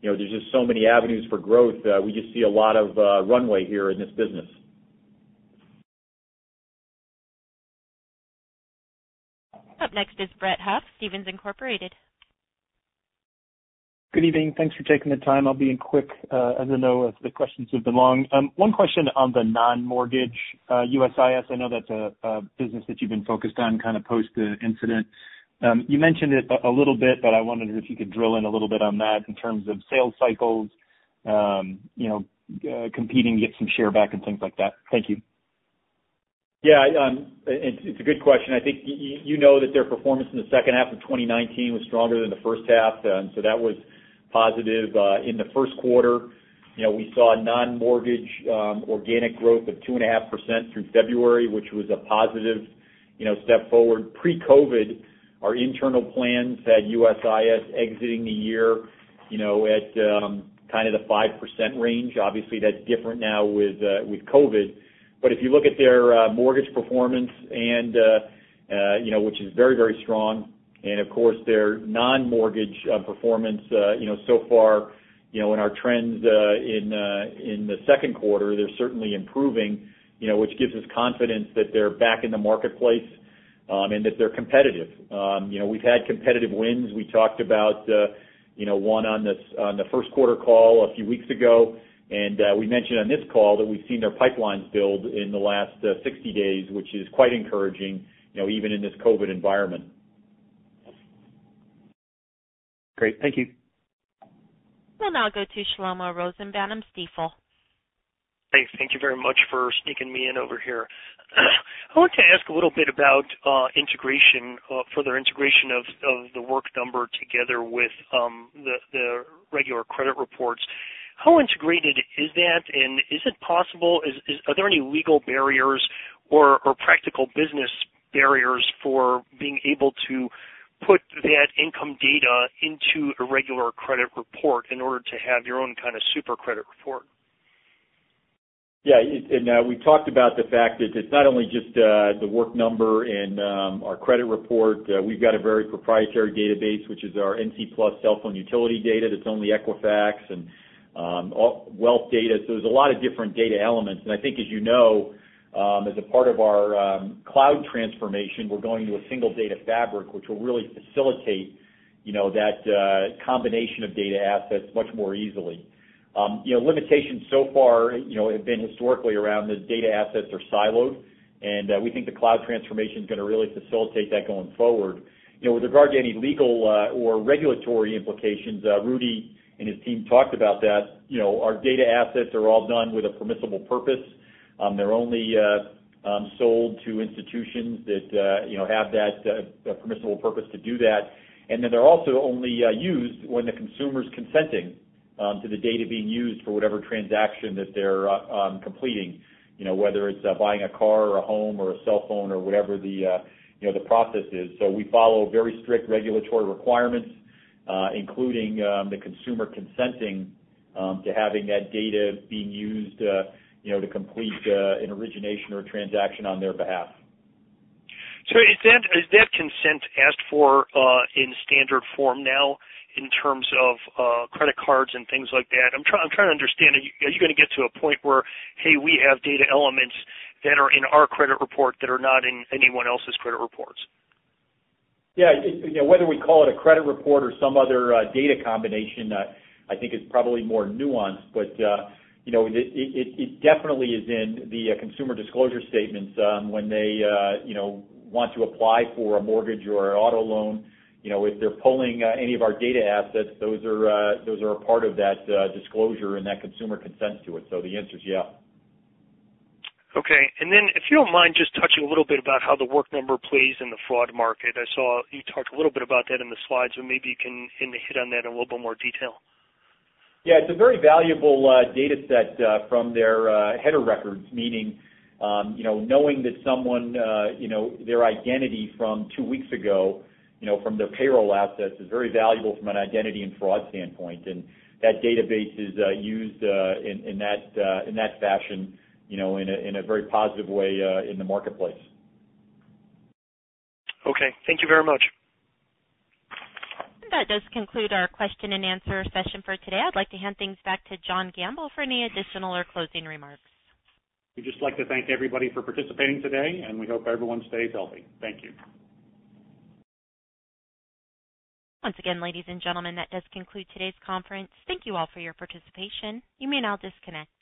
you know, there's just so many avenues for growth. Uh, we just see a lot of uh, runway here in this business. Up next is Brett Huff, Stephens Incorporated. Good evening. Thanks for taking the time. I'll be in quick, uh, as I know the questions have been long. Um, one question on the non-mortgage uh, U S I S. I know that's a, a business that you've been focused on kind of post the incident. Um, you mentioned it a, a little bit, but I wondered if you could drill in a little bit on that in terms of sales cycles, um, you know, uh, competing, get some share back and things like that. Thank you. Yeah, um, it's, it's a good question. I think you, you know that their performance in the second half of twenty nineteen was stronger than the first half, and so that was positive. Uh, in the first quarter, you know, we saw non-mortgage um, organic growth of two point five percent through February, which was a positive, you know, step forward. Pre-COVID, our internal plans had U S I S exiting the year, you know, at um, kind of the five percent range. Obviously, that's different now with uh, with COVID. But if you look at their uh, mortgage performance and, uh, uh, you know, which is very, very strong, and of course their non-mortgage uh, performance, uh, you know, so far, you know, in our trends uh, in uh, in the second quarter, they're certainly improving, you know, which gives us confidence that they're back in the marketplace um, and that they're competitive. Um, you know, we've had competitive wins. We talked about, uh, you know, one on this on the first quarter call a few weeks ago. And uh, we mentioned on this call that we've seen their pipelines build in the last uh, sixty days, which is quite encouraging, you know, even in this COVID environment. Great. Thank you. We'll now go to Shlomo Rosenbaum, Stifel. Thanks. Thank you very much for sneaking me in over here. I want to ask a little bit about uh, integration, uh, further integration of, of the Work Number together with um, the, the regular credit reports. How integrated is that, and is it possible, is, is, are there any legal barriers or, or practical business barriers for being able to put that income data into a regular credit report in order to have your own kind of super credit report? Yeah, and uh, we talked about the fact that it's not only just uh, the Work Number and um, our credit report. Uh, we've got a very proprietary database, which is our N C Plus cell phone utility data that's only Equifax, and Um, all, wealth data. So there's a lot of different data elements. And I think, as you know, um, as a part of our um, cloud transformation, we're going to a single data fabric, which will really facilitate, you know, that uh, combination of data assets much more easily. Um, you know, limitations so far, you know, have been historically around the data assets are siloed, and uh, we think the cloud transformation is going to really facilitate that going forward. You know, with regard to any legal uh, or regulatory implications, uh, Rudy and his team talked about that. You know, our data assets are all done with a permissible purpose. Um, they're only uh, um, sold to institutions that, uh, you know, have that uh, permissible purpose to do that. And then they're also only uh, used when the consumer's consenting um, to the data being used for whatever transaction that they're uh, um, completing, you know, whether it's uh, buying a car or a home or a cell phone or whatever the, uh, you know, the process is. So we follow very strict regulatory requirements, Uh, including um, the consumer consenting um, to having that data being used, uh, you know, to complete uh, an origination or a transaction on their behalf. So is that is that consent asked for uh, in standard form now in terms of uh, credit cards and things like that? I'm trying I'm trying to understand. Are you, are you going to get to a point where, hey, we have data elements that are in our credit report that are not in anyone else's credit reports? Yeah, it, you know, whether we call it a credit report or some other uh, data combination, uh, I think is probably more nuanced. But uh, you know, it, it, it definitely is in the uh, consumer disclosure statements um, when they, uh, you know, want to apply for a mortgage or an auto loan. You know, if they're pulling uh, any of our data assets, those are uh, those are a part of that uh, disclosure, and that consumer consents to it. So the answer is yeah. Okay, and then if you don't mind just touching a little bit about how the Work Number plays in the fraud market. I saw you talked a little bit about that in the slides, but maybe you can hit on that in a little bit more detail. Yeah, it's a very valuable uh, data set uh, from their uh, header records, meaning, um, you know, knowing that someone, uh, you know, their identity from two weeks ago, you know, from their payroll assets is very valuable from an identity and fraud standpoint. And that database is uh, used uh, in, in that uh, in that fashion, you know, in a, in a very positive way uh, in the marketplace. Okay, thank you very much. That does conclude our question and answer session for today. I'd like to hand things back to John Gamble for any additional or closing remarks. We'd just like to thank everybody for participating today, and we hope everyone stays healthy. Thank you. Once again, ladies and gentlemen, that does conclude today's conference. Thank you all for your participation. You may now disconnect.